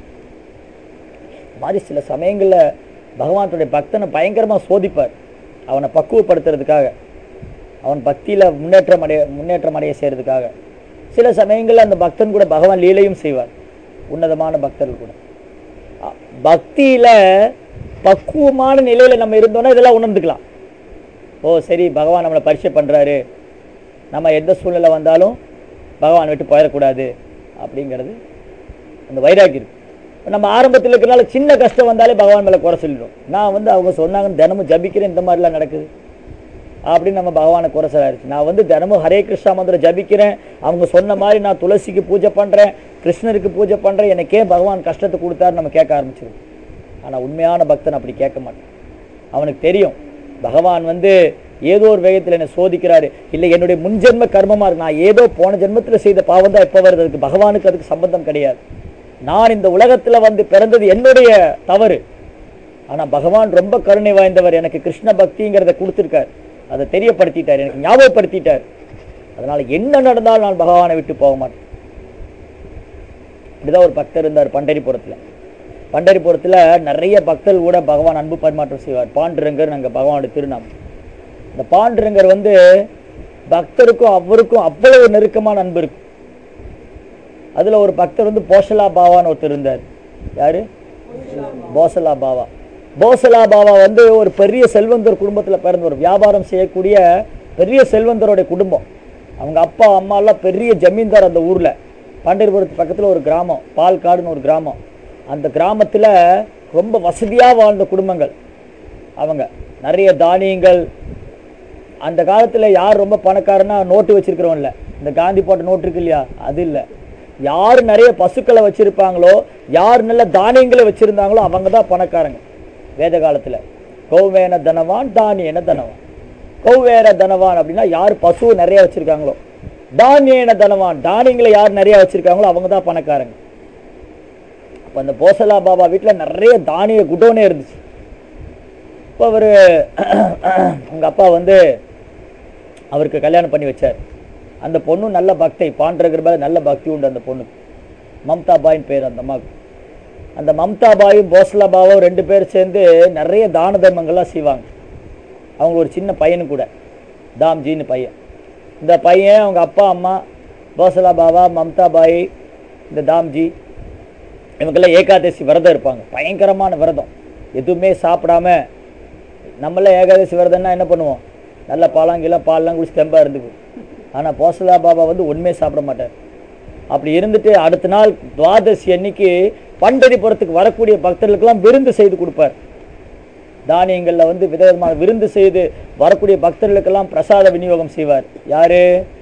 Speaker 1: மாதிரி சில சமயங்களில் பகவானுடைய பக்தனை பயங்கரமாக சோதிப்பார், அவனை பக்குவப்படுத்துறதுக்காக, அவன் பக்தியில் முன்னேற்றம் அடைய முன்னேற்றம் அடைய செய்கிறதுக்காக. சில சமயங்களில் அந்த பக்தன் கூட பகவான் லீலையும் செய்வார். உன்னதமான பக்தர்கள் கூட பக்தியில் பக்குவமான நிலையில் நம்ம இருந்தோன்னா இதெல்லாம் உணர்ந்துக்கலாம். ஓ சரி, பகவான் நம்மளை பரிசை பண்ணுறாரு, நம்ம எந்த சூழ்நிலை வந்தாலும் பகவான் விட்டு போயிடக்கூடாது அப்படிங்கிறது அந்த வைராக்கி இருக்குது. நம்ம ஆரம்பத்தில் இருக்கிறனால சின்ன கஷ்டம் வந்தாலே பகவான் மேலே குறை சொல்லிடும். நான் வந்து அவங்க சொன்னாங்கன்னு தினமும் ஜபிக்கிறேன், இந்த மாதிரிலாம் நடக்குது அப்படின்னு நம்ம பகவானை குறை சொல்லாயிருச்சு. நான் வந்து தினமும் ஹரே கிருஷ்ணா மந்திரம் ஜபிக்கிறேன், அவங்க சொன்ன மாதிரி நான் துளசிக்கு பூஜை பண்ணுறேன், கிருஷ்ணருக்கு பூஜை பண்ணுறேன், எனக்கே பகவான் கஷ்டத்தை கொடுத்தாரு நம்ம கேட்க ஆரம்பிச்சிடும். ஆனால் உண்மையான பக்தன் அப்படி கேட்க மாட்டான். அவனுக்கு தெரியும் பகவான் வந்து ஏதோ ஒரு வேகத்தில் என்னை சோதிக்கிறாரு, இல்லை என்னுடைய முன்ஜென்ம கர்மமாக இருக்கு, நான் ஏதோ போன ஜென்மத்தில் செய்த பாவம் தான் எப்போ வருது, அதுக்கு பகவானுக்கு அதுக்கு சம்பந்தம் கிடையாது. நான் இந்த உலகத்தில் வந்து பிறந்தது என்னுடைய தவறு, ஆனால் பகவான் ரொம்ப கருணை வாய்ந்தவர், எனக்கு கிருஷ்ண பக்திங்கிறத கொடுத்துருக்கார், அதை தெரியப்படுத்திட்டார், எனக்கு ஞாபகப்படுத்திட்டார். அதனால் என்ன நடந்தாலும் நான் பகவானை விட்டு போக மாட்டேன். இப்படிதான் ஒரு பக்தர் இருந்தார் பண்டரிபுரத்தில். பண்டரிபுரத்தில் நிறைய பக்தர்கள் கூட பகவான் அன்பு பரிமாற்றம் செய்வார். பாண்டுரங்கர் நாங்கள் பகவானுடைய திருநாமம். இந்த பாண்டுரங்கர் வந்து பக்தருக்கும் அவருக்கும் அவ்வளவு நெருக்கமான அன்பு இருக்கும். அதில் ஒரு பக்தர் வந்து போசலா பாவான்னு ஒருத்தர் இருந்தார். யாரு? போசலா பாவா. போசலா பாவா வந்து ஒரு பெரிய செல்வந்தர் குடும்பத்தில் பிறந்த ஒரு வியாபாரம் செய்யக்கூடிய பெரிய செல்வந்தருடைய குடும்பம். அவங்க அப்பா அம்மா எல்லாம் பெரிய ஜமீன்தார் அந்த ஊரில். பண்டரிபுரத்து பக்கத்தில் ஒரு கிராமம், பால்காடுன்னு ஒரு கிராமம். அந்த கிராமத்தில் ரொம்ப வசதியாக வாழ்ந்த குடும்பங்கள் அவங்க. நிறைய தானியங்கள். அந்த காலத்தில் யார் ரொம்ப பணக்காரன்னா நோட்டு வச்சிருக்கிறவன் இல்லை, இந்த காந்தி போட்ட நோட்டு இருக்கு இல்லையா, அது இல்லை. யார் நிறைய பசுக்களை வச்சுருப்பாங்களோ, யார் நல்ல தானியங்களை வச்சுருந்தாங்களோ அவங்க தான் பணக்காரங்க வேத காலத்தில். கௌவேன தனவான் தானியன தனவான். கௌவேர தனவான் அப்படின்னா யார் பசு நிறைய வச்சுருக்காங்களோ, தானியன தனவான் தானியங்களை யார் நிறைய வச்சுருக்காங்களோ அவங்க தான் பணக்காரங்க. அப்போ அந்த போசலா பாபா வீட்டில் நிறைய தானிய குடோனே இருந்துச்சு. இப்போ அவர் அவங்க அப்பா வந்து அவருக்கு கல்யாணம் பண்ணி வச்சார். அந்த பொண்ணு நல்ல பக்தை, பாண்டரகர் மேலே நல்ல பக்தி உண்டு அந்த பொண்ணுக்கு. மம்தா பாயின் பேர் அந்த அம்மாவுக்கு. அந்த மம்தா பாயும் போசலா பாவும் ரெண்டு பேர் சேர்ந்து நிறைய தான தர்மங்கள்லாம் செய்வாங்க. அவங்க ஒரு சின்ன பையனு கூட, தாம்ஜின்னு பையன். இந்த பையன் அவங்க அப்பா அம்மா போசலா பாபா, மம்தா பாய், இந்த தாம்ஜி இவங்கெல்லாம் ஏகாதசி விரதம் இருப்பாங்க. பயங்கரமான விரதம், எதுவுமே சாப்பிடாம. நம்மளாம் ஏகாதசி விரதம்னா என்ன பண்ணுவோம், நல்ல பாலாங்கிலாம் பால்லாம் குடிச்சு தெம்பாக இருந்துக்கும். ஆனால் போசலா பாபா வந்து ஒன்றுமே சாப்பிட மாட்டார். அப்படி இருந்துட்டு அடுத்த நாள் துவாதசி அன்னைக்கு பண்டரிபுரத்துக்கு வரக்கூடிய பக்தர்களுக்கெல்லாம் விருந்து செய்து கொடுப்பார். தானியங்களில் வந்து விதவிதமான விருந்து செய்து வரக்கூடிய பக்தர்களுக்கெல்லாம் பிரசாத விநியோகம் செய்வார். யாரு?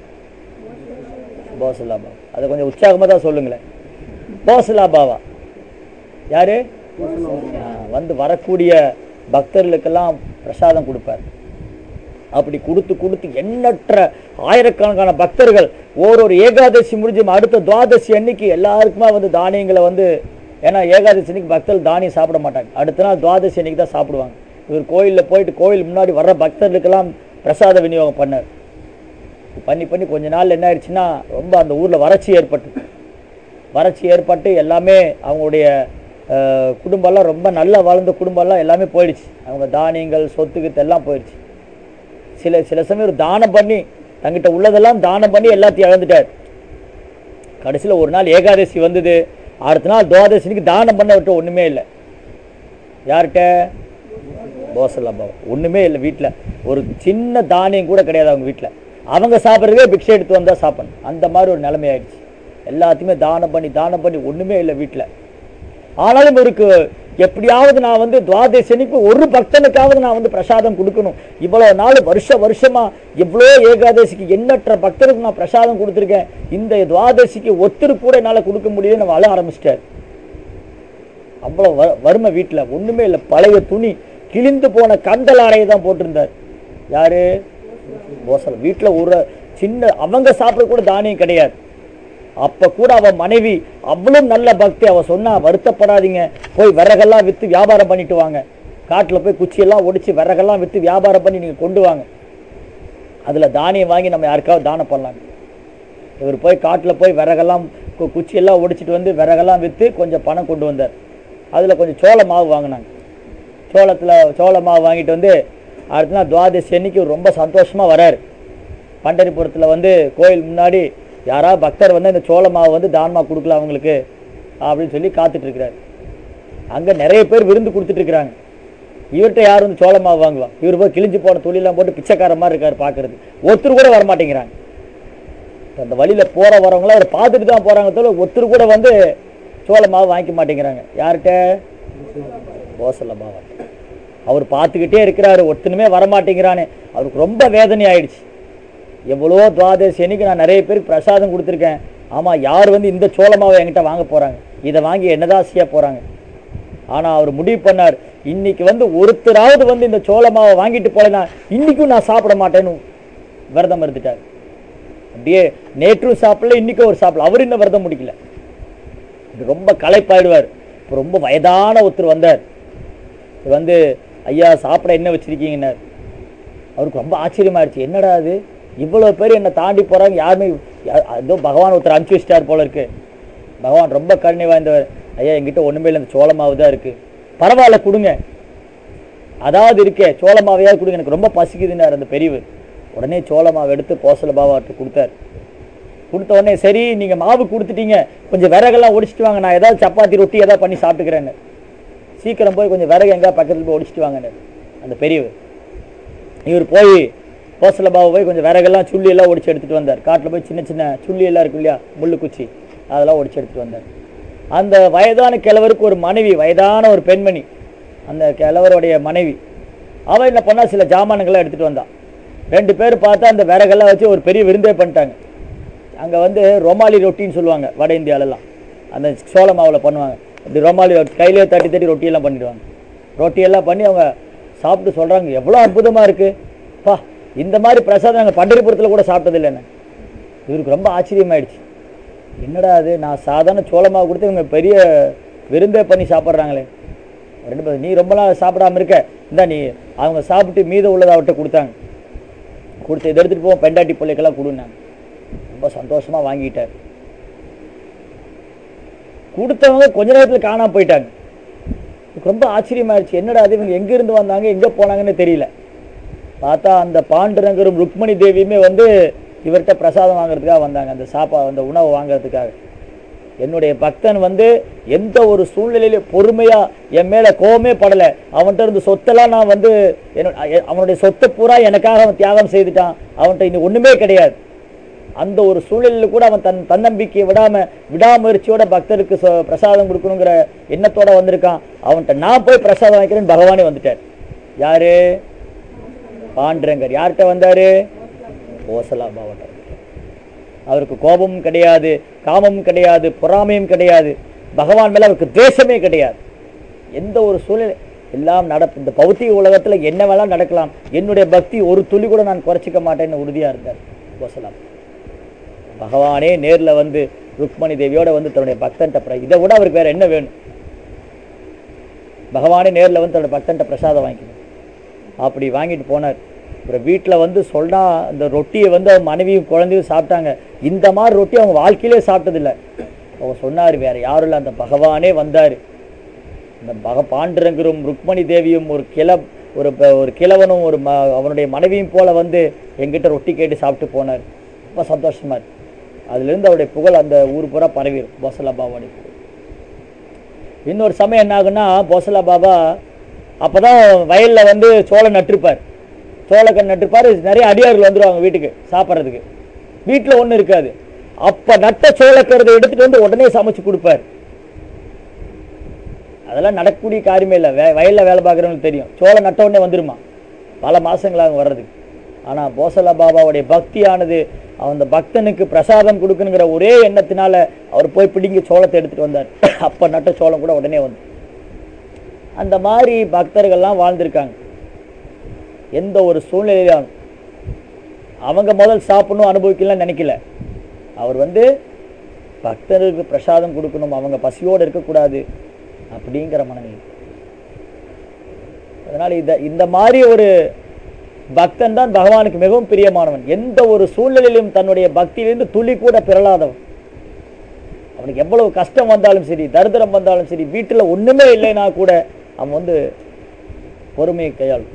Speaker 1: போசலா பாபா. அதை கொஞ்சம் உற்சாகமாக தான் சொல்லுங்களேன். போசலா பாபா யாரு? வந்து வரக்கூடிய பக்தர்களுக்கெல்லாம் பிரசாதம் கொடுப்பார். அப்படி கொடுத்து கொடுத்து எண்ணற்ற ஆயிரக்கணக்கான பக்தர்கள் ஓரொரு ஏகாதசி முடிஞ்சு அடுத்த துவாதசி அன்னைக்கு எல்லாருக்குமே வந்து தானியங்களை வந்து, ஏன்னா ஏகாதசி அன்னைக்கு பக்தர்கள் தானியம் சாப்பிட மாட்டாங்க, அடுத்த நாள் துவாதசி அன்னைக்கு தான் சாப்பிடுவாங்க. இவர் கோயிலில் போயிட்டு கோயில் முன்னாடி வர்ற பக்தர்களுக்கெல்லாம் பிரசாத விநியோகம் பண்ணார். பண்ணி பண்ணி கொஞ்ச நாள் என்ன ஆயிடுச்சுன்னா ரொம்ப அந்த ஊரில் வறட்சி ஏற்பட்டு வறட்சி ஏற்பட்டு எல்லாமே அவங்களுடைய குடும்பம்லாம் ரொம்ப நல்லா வாழ்ந்த குடும்பம்லாம் எல்லாமே போயிடுச்சு. அவங்க தானியங்கள் சொத்துக்கிட்டு எல்லாம் போயிடுச்சு. சில சில சமயம் ஒரு தானம் பண்ணி தங்கிட்ட உள்ளதெல்லாம் தானம் பண்ணி எல்லாத்தையும் இழந்துட்டார். கடைசியில் ஒரு நாள் ஏகாதசி வந்தது, அடுத்த நாள் துவாதசிக்கு தானம் பண்ண விட்டு ஒன்றுமே இல்லை. யார்கிட்ட? போசலா பாபா. ஒன்றுமே இல்லை வீட்டில், ஒரு சின்ன தானியம் கூட கிடையாது அவங்க வீட்டில். அவங்க சாப்பிட்றதே பிக்ஷை எடுத்து வந்தால் சாப்பிடணும், அந்த மாதிரி ஒரு நிலைமை ஆயிடுச்சு. எல்லாத்தையுமே தானம் பண்ணி தானம் பண்ணி ஒன்றுமே இல்லை வீட்டில். ஆனாலும் இவருக்கு எப்படியாவது நான் வந்து துவாதசி அன்னைக்கு ஒரு பக்தனுக்காவது நான் வந்து பிரசாதம் கொடுக்கணும். இவ்வளோ நாள் வருஷ வருஷமா இவ்வளோ ஏகாதசிக்கு எண்ணற்ற பக்தருக்கு நான் பிரசாதம் கொடுத்துருக்கேன், இந்த துவாதசிக்கு ஒருத்தர் கூட என்னால் கொடுக்க முடியுதுன்னு வாழ ஆரம்பிச்சிட்டார். அவ்வளோ வ வறுமை வீட்டில், ஒன்றுமே இல்லை. பழைய துணி, கிழிந்து போன கந்தல் ஆடையை தான் போட்டிருந்தார். யாரு? போசலா. வீட்டில் ஒரு சின்ன அவங்க சாப்பிட கூட தானியம் கிடையாது. அப்போ கூட அவன் மனைவி அவ்வளோ நல்ல பக்தி, அவள் சொன்னா வருத்தப்படாதீங்க, போய் விறகெல்லாம் விற்று வியாபாரம் பண்ணிட்டு வாங்க, காட்டில் போய் குச்சியெல்லாம் ஒடிச்சு விறகெல்லாம் விற்று வியாபாரம் பண்ணி நீங்கள் கொண்டு வாங்க, அதில் தானியம் வாங்கி நம்ம யாருக்காவது தானம் பண்ணலாங்க. இவர் போய் காட்டில் போய் விறகெல்லாம் குச்சியெல்லாம் ஒடிச்சிட்டு வந்து விறகெல்லாம் விற்று கொஞ்சம் பணம் கொண்டு வந்தார். அதில் கொஞ்சம் சோள மாவு வாங்கினாங்க. சோளத்தில் சோள மாவு வாங்கிட்டு வந்து அடுத்த நாள் துவாதசி அன்னைக்கு ரொம்ப சந்தோஷமாக வராரு. பண்டரிபுரத்தில் வந்து கோயில் முன்னாடி யாராவது பக்தர் வந்து இந்த சோள மாவு வந்து தானமாக கொடுக்கலாம் அவங்களுக்கு அப்படின்னு சொல்லி காத்துட்டு இருக்கிறாரு. அங்கே நிறைய பேர் விருந்து கொடுத்துட்டு இருக்கிறாங்க. இவர்கிட்ட யார் வந்து சோள மாவு வாங்குவா? இவர் போய் கிழிஞ்சு போன தொழிலாம் போட்டு பிச்சைக்கார மாதிரி இருக்காரு பார்க்கறது. ஒருத்தர் கூட வரமாட்டேங்கிறாங்க. அந்த வழியில் போகிற வரவங்களாம் அவர் பார்த்துட்டு தான் போகிறாங்க தவிர ஒருத்தர் கூட வந்து சோள மாவு வாங்கிக்க மாட்டேங்கிறாங்க. யார்கிட்ட? போசலா பாபா. அவர் பார்த்துக்கிட்டே இருக்கிறாரு, ஒருத்தனுமே வரமாட்டேங்கிறானே. அவருக்கு ரொம்ப வேதனை ஆயிடுச்சு. எவ்வளோ துவாதசி அன்னைக்கு நான் நிறைய பேருக்கு பிரசாதம் கொடுத்துருக்கேன், ஆமாம் யார் வந்து இந்த சோள மாவை என்கிட்ட வாங்க போகிறாங்க, இதை வாங்கி என்னதான் செய்ய போகிறாங்க. ஆனால் அவர் முடிவு பண்ணார், இன்னைக்கு வந்து ஒருத்தராவது வந்து இந்த சோள மாவை வாங்கிட்டு போலனா இன்றைக்கும் நான் சாப்பிட மாட்டேன்னு விரதம் இருந்துட்டார். அப்படியே நேற்றும் சாப்பிடல, இன்றைக்கும் ஒரு சாப்பிடல. அவர் இன்னும் விரதம் முடிக்கல. ரொம்ப களைப்பாயிடுவார். இப்போ ரொம்ப வயதான ஒருத்தர் வந்தார். வந்து ஐயா சாப்பிட என்ன வச்சுருக்கீங்கன்னார். அவருக்கு ரொம்ப ஆச்சரியமாயிடுச்சு. என்னடா அது, இவ்வளோ பேர் என்னை தாண்டி போகிறாங்க, யாருமே ஏதோ பகவான் ஒருத்தர் அனுப்பிச்சி வச்சிட்டார் போல இருக்கு. பகவான் ரொம்ப கருணை வாய்ந்தவர். ஐயா என்கிட்ட ஒன்றுமே இல்லை, இந்த சோளமாவு தான் இருக்குது, பரவாயில்ல கொடுங்க, அதாவது இருக்கே சோளமாவையாவது கொடுங்க, எனக்கு ரொம்ப பசிக்குதுன்னார் அந்த பெரியவர். உடனே சோளமாவை எடுத்து போசலா பாபாட்ட கொடுத்தார். கொடுத்த உடனே சரி நீங்கள் மாவு கொடுத்துட்டீங்க, கொஞ்சம் விறகெல்லாம் ஒடிச்சிட்டு வாங்க, நான் ஏதாவது சப்பாத்தி ரொட்டி ஏதாவது பண்ணி சாப்பிட்டுக்கிறேன்னு. சீக்கிரம் போய் கொஞ்சம் விறகு எங்கே பக்கத்தில் போய் ஒடிச்சிட்டு வாங்கன்னு அந்த பெரியவர். இவர் போய் போசலா பாபா போய் கொஞ்சம் விறகெல்லாம் சுள்ளி எல்லாம் ஒடிச்சு எடுத்துகிட்டு வந்தார். காட்டில் போய் சின்ன சின்ன சுள்ளி எல்லாம் இருக்கு இல்லையா, முள்ளு குச்சி, அதெல்லாம் ஒடிச்சு எடுத்துகிட்டு வந்தார். அந்த வயதான கிழவருக்கு ஒரு மனைவி, வயதான ஒரு பெண்மணி, அந்த கிழவருடைய மனைவி, அவள் என்ன பண்ணா சில ஜாமான்கள்லாம் எடுத்துகிட்டு வந்தான். ரெண்டு பேர் பார்த்தா அந்த விறகெல்லாம் வச்சு ஒரு பெரிய விருந்தே பண்ணிட்டாங்க. அங்கே வந்து ரொமாலி ரொட்டின்னு சொல்லுவாங்க வட இந்தியாவிலலாம், அந்த சோள மாவில் பண்ணுவாங்க. அப்படி ரொமாலி கையிலே தட்டி தட்டி ரொட்டியெல்லாம் பண்ணிடுவாங்க. ரொட்டியெல்லாம் பண்ணி அவங்க சாப்பிட்டு சொல்கிறாங்க, எவ்வளோ அற்புதமாக இருக்குது பா, இந்த மாதிரி பிரசாதம் நாங்கள் பண்டரிபுரத்தில் கூட சாப்பிட்டதில்லைன்னு. இவருக்கு ரொம்ப ஆச்சரியமாயிடுச்சு. என்னடா அது, நான் சாதாரண சோளமாவை கொடுத்து இவங்க பெரிய விருந்தே பண்ணி சாப்பிட்றாங்களே. ரெண்டு பேர், நீ ரொம்ப நாள் சாப்பிடாமல் இருக்க, இந்தா நீ, அவங்க சாப்பிட்டு மீதம் உள்ளதை அவர்கிட்ட கொடுத்தாங்க. கொடுத்து இதை எடுத்துகிட்டு போவோம் பெண்டாட்டி பிள்ளைக்கெல்லாம் கொடுனாங்க. ரொம்ப சந்தோஷமாக வாங்கிட்டார். கொடுத்தவங்க கொஞ்ச நேரத்தில் காணாமல் போயிட்டாங்க. ரொம்ப ஆச்சரியமாயிடுச்சு. என்னடா அது, இவங்க எங்கேருந்து வந்தாங்க எங்கே போனாங்கன்னு தெரியல. பார்த்தா அந்த பாண்டுரங்கரும் ருக்மணி தேவியுமே வந்து இவர்கிட்ட பிரசாதம் வாங்குறதுக்காக வந்தாங்க, அந்த சாப்பா அந்த உணவு வாங்குறதுக்காக. என்னுடைய பக்தன் வந்து எந்த ஒரு சூழ்நிலையில பொறுமையா என் மேல கோபமே படலை. அவன்கிட்ட இருந்து சொத்தெல்லாம் நான் வந்து அவனுடைய சொத்தை பூரா எனக்காக அவன் தியாகம் செய்துட்டான். அவன்கிட்ட இன்னும் ஒண்ணுமே கிடையாது. அந்த ஒரு சூழ்நிலையில கூட அவன் தன் தன்னம்பிக்கையை விடாம விடாமுயற்சியோட பக்தருக்கு பிரசாதம் கொடுக்கணுங்கிற எண்ணத்தோட வந்திருக்கான். அவன்கிட்ட நான் போய் பிரசாதம் வாங்கிக்கிறேன்னு பகவானே வந்துட்டார். யாரு? பாண்டுரங்கர். யார்கிட்ட வந்தாரு? கோசலா பாவட்ட. அவருக்கு கோபமும் கிடையாது, காமமும் கிடையாது, பொறாமையும் கிடையாது, பகவான் மேல அவருக்கு துவேஷமே கிடையாது. எந்த ஒரு சூழ்நிலை எல்லாம் நட இந்த பௌத்திக உலகத்துல என்ன வேணாலும் நடக்கலாம், என்னுடைய பக்தி ஒரு துளி கூட நான் குறைச்சிக்க மாட்டேன்னு உறுதியா இருந்தார் கோசலா. பகவானே நேர்ல வந்து ருக்மணி தேவியோட வந்து தன்னுடைய பக்தன்ட்ட இதை விட அவருக்கு வேற என்ன வேணும்? பகவானே நேர்ல வந்து தன்னுடைய பக்தன்ட்ட பிரசாதம் வாங்கிக்கணும். அப்படி வாங்கிட்டு போனார். அப்புறம் வீட்டில் வந்து சொன்னா அந்த ரொட்டியை வந்து அவங்க மனைவியும் குழந்தையும் சாப்பிட்டாங்க. இந்த மாதிரி ரொட்டி அவங்க வாழ்க்கையிலே சாப்பிட்டதில்லை. அவங்க சொன்னார், வேற யாரும் இல்லை, அந்த பகவானே வந்தார். இந்த பக பாண்டுரங்கரும் ருக்மணி தேவியும் ஒரு கிள ஒரு ஒரு கிழவனும் ஒரு ம அவனுடைய மனைவியும் போல வந்து எங்கிட்ட ரொட்டி கேட்டு சாப்பிட்டு போனார். ரொம்ப சந்தோஷமா இருக்கு. அதுலேருந்து அவருடைய புகழ் அந்த ஊர் பூரா பரவிடும், போசலா பாபாவுடைய புகழ். இன்னொரு சமயம் என்ன ஆகுன்னா, போசலா பாபா அப்போதான் வயலில் வந்து சோளம் நட்டிருப்பார். சோளக்கன் நட்டிருப்பார். நிறைய அடியார்கள் வந்துடுவாங்க வீட்டுக்கு சாப்பிட்றதுக்கு. வீட்டில் ஒன்றும் இருக்காது. அப்போ நட்ட சோளக்கருதை எடுத்துகிட்டு வந்து உடனே சமைச்சு கொடுப்பார். அதெல்லாம் நடக்கக்கூடிய காரியமே இல்லை. வே வயலில் வேலை பார்க்குறவங்களுக்கு தெரியும். சோளம் நட்ட உடனே வந்துடுமா, பல மாதங்களாக வர்றதுக்கு. ஆனால் போசலா பாபாவுடைய பக்தியானது அந்த பக்தனுக்கு பிரசாதம் கொடுக்கணுங்கிற ஒரே எண்ணத்தினால அவர் போய் பிடிங்கி சோளத்தை எடுத்துகிட்டு வந்தார். அப்போ நட்ட சோளம் கூட உடனே வந்து. அந்த மாதிரி பக்தர்கள்லாம் வாழ்ந்திருக்காங்க. எந்த ஒரு சூழ்நிலையிலும் அவங்க முதல் சாப்பிடணும் அனுபவிக்கலாம் நினைக்கல. அவர் வந்து பக்தருக்கு பிரசாதம் கொடுக்கணும், அவங்க பசியோடு இருக்கக்கூடாது அப்படிங்கிற மனநிலை. அதனால இந்த இந்த மாதிரி ஒரு பக்தன் தான் பகவானுக்கு மிகவும் பிரியமானவன். எந்த ஒரு சூழ்நிலையிலும் தன்னுடைய பக்தியிலிருந்து துளி கூட பிறலாதவன். அவனுக்கு எவ்வளவு கஷ்டம் வந்தாலும் சரி, தரித்திரம் வந்தாலும் சரி, வீட்டில் ஒண்ணுமே இல்லைன்னா கூட அவன் வந்து பொறுமையை கையாளும்,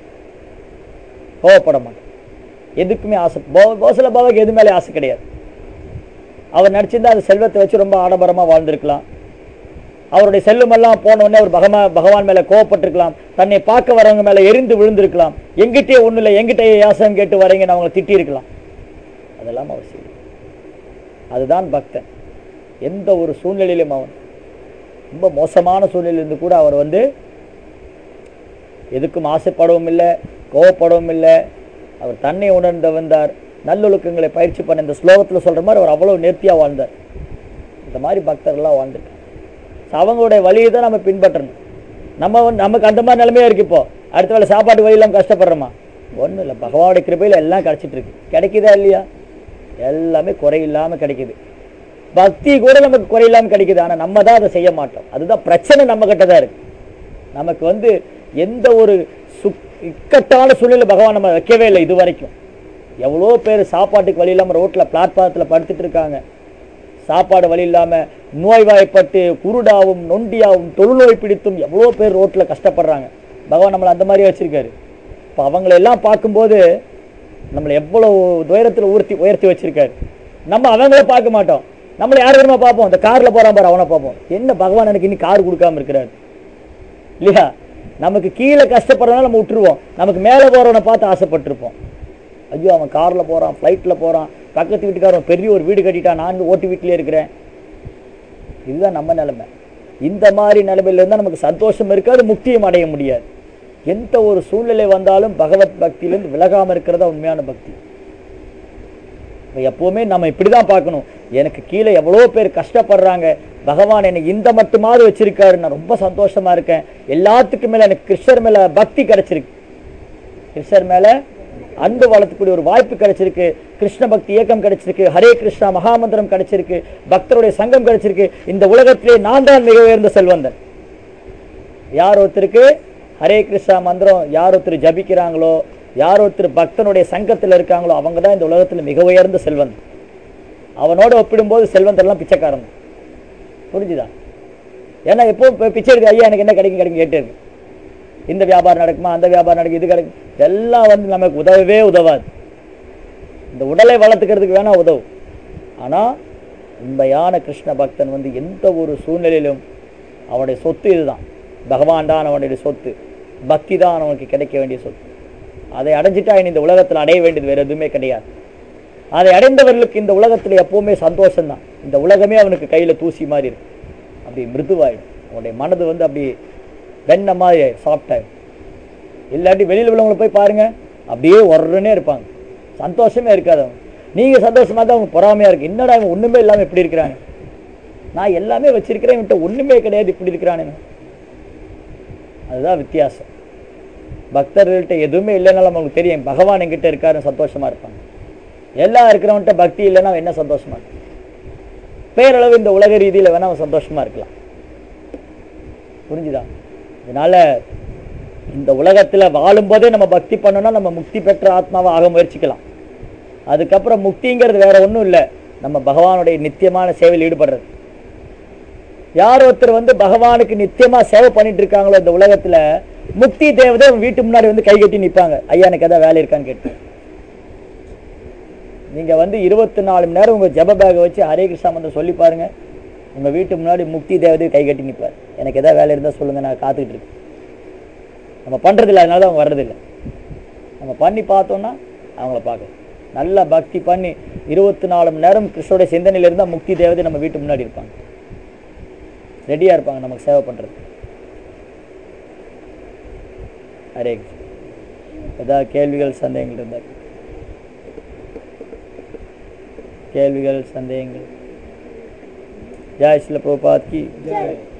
Speaker 1: கோவப்பட மாட்டான், எதுக்குமே ஆசை. போசலா பாபாவுக்கு எது மேலே ஆசை கிடையாது. அவர் நடிச்சிருந்தா அந்த செல்வத்தை வச்சு ரொம்ப ஆடம்பரமா வாழ்ந்திருக்கலாம். அவருடைய செல்வமெல்லாம் போன உடனே அவர் பகவா பகவான் மேல கோவப்பட்டிருக்கலாம். தன்னை பார்க்க வரவங்க மேல எரிந்து விழுந்திருக்கலாம். எங்கிட்டே ஒண்ணு இல்லை, எங்கிட்ட யாசம் கேட்டு வரீங்கன்னு அவங்களை திட்டி இருக்கலாம். அதெல்லாம் அவசியம். அதுதான் பக்தன். எந்த ஒரு சூழ்நிலையிலும் அவன் ரொம்ப மோசமான சூழ்நிலையிலிருந்து கூட அவர் வந்து எதுக்கும் ஆசைப்படவும் இல்லை, கோவப்படவும் இல்லை. அவர் தன்னை உணர்ந்து வந்தார். நல்லொழுக்கங்களை பயிற்சி பண்ண இந்த ஸ்லோகத்தில் சொல்ற மாதிரி அவர் அவ்வளவு நேர்த்தியா வாழ்ந்தார். இந்த மாதிரி பக்தர்கள்லாம் வாழ்ந்துருக்காங்க. அவங்களுடைய வழியை தான் நம்ம பின்பற்றணும். நம்ம வந்து நமக்கு அந்த மாதிரி நிலைமையா இருக்கு. இப்போ அடுத்த வேலை சாப்பாட்டு வழி இல்லாமல் கஷ்டப்படுறோமா? ஒன்றும் இல்லை, பகவானுடைய கிருபையில் எல்லாம் கிடைச்சிட்டு இருக்கு. கிடைக்குதா இல்லையா? எல்லாமே குறையில்லாமல் கிடைக்குது. பக்தி கூட நமக்கு குறையில்லாமல் கிடைக்குது. ஆனால் நம்ம தான் அதை செய்ய மாட்டோம். அதுதான் பிரச்சனை, நம்ம கிட்ட தான் இருக்கு. நமக்கு வந்து எந்த ஒரு சுக் இக்கட்டான சூழ்நிலை பகவான் நம்ம வைக்கவே இல்லை இது வரைக்கும். எவ்வளோ பேர் சாப்பாட்டுக்கு வழி இல்லாமல் ரோட்டில் பிளாட்பாரத்தில் படுத்துட்டு இருக்காங்க. சாப்பாடு வழி இல்லாமல் நோய்வாய்ப்பட்டு குருடாவும் நொண்டியாவும் தொழுநோய் பிடித்தும் எவ்வளோ பேர் ரோட்டில் கஷ்டப்படுறாங்க. பகவான் நம்மளை அந்த மாதிரி வச்சிருக்காரு. இப்போ அவங்களெல்லாம் பார்க்கும்போது நம்மளை எவ்வளோ துயரத்தில் உயர்த்தி உயர்த்தி வச்சிருக்காரு. நம்ம அவங்கள பார்க்க மாட்டோம். நம்மளை யார் வேணுமா பார்ப்போம். இந்த காரில் போகிறான் பாரு அவனை பார்ப்போம். என்ன பகவான் எனக்கு இன்னும் கார் கொடுக்காம இருக்கிறாரு இல்லையா? நமக்கு கீழே கஷ்டப்படுறதுனால நம்ம விட்டுருவோம். நமக்கு மேலே போகிறவனை பார்த்து ஆசைப்பட்டிருப்போம். ஐயோ அவன் காரில் போகிறான், ஃப்ளைட்டில் போகிறான், பக்கத்து வீட்டுக்காரன் பெரிய ஒரு வீடு கட்டிட்டான், நான் ஓட்டு வீட்டிலே இருக்கிறேன். இதுதான் நம்ம நிலைமை. இந்த மாதிரி நிலைமையில இருந்தால் நமக்கு சந்தோஷம் இருக்காது, முக்தியும் அடைய முடியாது. எந்த ஒரு சூழ்நிலை வந்தாலும் பகவத் பக்தியிலேருந்து விலகாமல் இருக்கிறதா உண்மையான பக்தி. இப்போ எப்போவுமே நம்ம இப்படி தான் பார்க்கணும். எனக்கு கீழே எவ்வளோ பேர் கஷ்டப்படுறாங்க, பகவான் என்னை இந்த மட்டுமாவது வச்சிருக்காரு, நான் ரொம்ப சந்தோஷமா இருக்கேன். எல்லாத்துக்கும் மேலே எனக்கு கிருஷ்ணர் மேலே பக்தி கிடைச்சிருக்கு, கிருஷ்ணர் மேலே அன்பு வளர்த்துக்கூடிய ஒரு வாய்ப்பு கிடைச்சிருக்கு, கிருஷ்ண பக்தி இயக்கம் கிடைச்சிருக்கு, ஹரே கிருஷ்ணா மகாமந்திரம் கிடைச்சிருக்கு, பக்தருடைய சங்கம் கிடைச்சிருக்கு. இந்த உலகத்திலே நான் தான் மிக உயர்ந்த செல்வந்தன். யார் ஒருத்தருக்கு ஹரே கிருஷ்ணா மந்திரம் யார் ஒருத்தர் ஜபிக்கிறாங்களோ, யார் ஒருத்தர் பக்தனுடைய சங்கத்தில் இருக்காங்களோ, அவங்க தான் இந்த உலகத்தில் மிக உயர்ந்த செல்வந்தன். அவனோட ஒப்பிடும்போது செல்வந்தெல்லாம் பிச்சைக்காரன். புரிஞ்சுதா? ஏன்னா எப்போ பிச்சை எடுக்க ஐயா எனக்கு என்ன கிடைக்கும் கிடைக்கும் கேட்டு இருக்கு. இந்த வியாபாரம் நடக்குமா, அந்த வியாபாரம் நடக்கும், இது கிடைக்கும், இதெல்லாம் வந்து நமக்கு உதவவே உதவாது. இந்த உடலை வளர்த்துக்கிறதுக்கு வேணா உதவும். ஆனால் உண்மையான கிருஷ்ண பக்தன் வந்து எந்த ஒரு சூழ்நிலையிலும் அவனுடைய சொத்து இதுதான். பகவான் தான் அவனுடைய சொத்து, பக்தி தான் அவனுக்கு கிடைக்க வேண்டிய சொத்து. அதை அடைஞ்சிட்டா இனி இந்த உலகத்தில் அடைய வேண்டியது வேறு எதுவுமே கிடையாது. அதை அடைந்தவர்களுக்கு இந்த உலகத்தில் எப்போவுமே சந்தோஷம்தான். இந்த உலகமே அவனுக்கு கையில் தூசி மாதிரி இருக்கு, அப்படி மிருதுவாயிடும். அவனுடைய மனது வந்து அப்படி வெண்ண மாதிரி சாஃப்டாயிடும். இல்லாட்டி வெளியில் உள்ளவங்களை போய் பாருங்க, அப்படியே ஒருன்னே இருப்பாங்க, சந்தோஷமே இருக்காது. அவங்க நீங்கள் சந்தோஷமாக தான் அவங்க பொறாமையாக இருக்கு. என்னடா அவங்க ஒன்றுமே இல்லாமல் எப்படி இருக்கிறாங்க, நான் எல்லாமே வச்சிருக்கிறேன், இவன்ட்ட ஒன்றுமே கிடையாது, இப்படி இருக்கிறானுங்க. அதுதான் வித்தியாசம். பக்தர்கள்ட்ட எதுவுமே இல்லைனாலும் அவங்களுக்கு தெரியும் பகவான் என்கிட்ட இருக்காருன்னு சந்தோஷமா இருப்பாங்க. எல்லாம் இருக்கிறவன்ட்ட பக்தி இல்லைன்னா அவன் என்ன சந்தோஷமா இருக்கு? பேரளவு இந்த உலக ரீதியில் வேணா அவன் சந்தோஷமா இருக்கலாம். புரிஞ்சுதா? இதனால இந்த உலகத்துல வாழும்போதே நம்ம பக்தி பண்ணோம்னா நம்ம முக்தி பெற்ற ஆத்மாவை ஆக முயற்சிக்கலாம். அதுக்கப்புறம் முக்திங்கிறது வேற ஒன்றும் இல்லை, நம்ம பகவானுடைய நித்தியமான சேவையில் ஈடுபடுறது. யார் ஒருத்தர் வந்து பகவானுக்கு நித்தியமா சேவை பண்ணிட்டு இருக்காங்களோ இந்த உலகத்துல, முக்தி தேவதை வீட்டு முன்னாடி வந்து கை கட்டி நிற்பாங்க, ஐயா எனக்கு ஏதாவது வேலை இருக்கான்னு கேட்டு. நீங்க வந்து இருபத்தி நாலு மணி நேரம் உங்க ஜப பேகை வச்சு ஹரே கிருஷ்ணா மந்திரம் சொல்லி பாருங்க, உங்க வீட்டு முன்னாடி முக்தி தேவதை கை கட்டி நிற்பார். எனக்கு ஏதாவது வேலை இருந்தால் சொல்லுங்க, நான் காத்துக்கிட்டு இருக்கேன். நம்ம பண்றது இல்லை, அதனால அவங்க வர்றதில்லை. நம்ம பண்ணி பார்த்தோம்னா அவங்கள பார்க்கலாம். நல்லா பக்தி பண்ணி இருபத்தி நாலு மணி நேரம் கிருஷ்ணோட சிந்தனையில இருந்தால் முக்தி தேவதை நம்ம வீட்டு முன்னாடி இருப்பாங்க, ரெடியா இருப்பாங்க நமக்கு சேவை பண்றது. ஹரே கிருஷ்ணா. ஏதாவது கேள்விகள் சந்தேகங்கள் இருந்தால் கேள்விகள் சந்தேகங்கள். ஜெய் ஸ்ரீல பிரபுபாத் கி ஜெய்.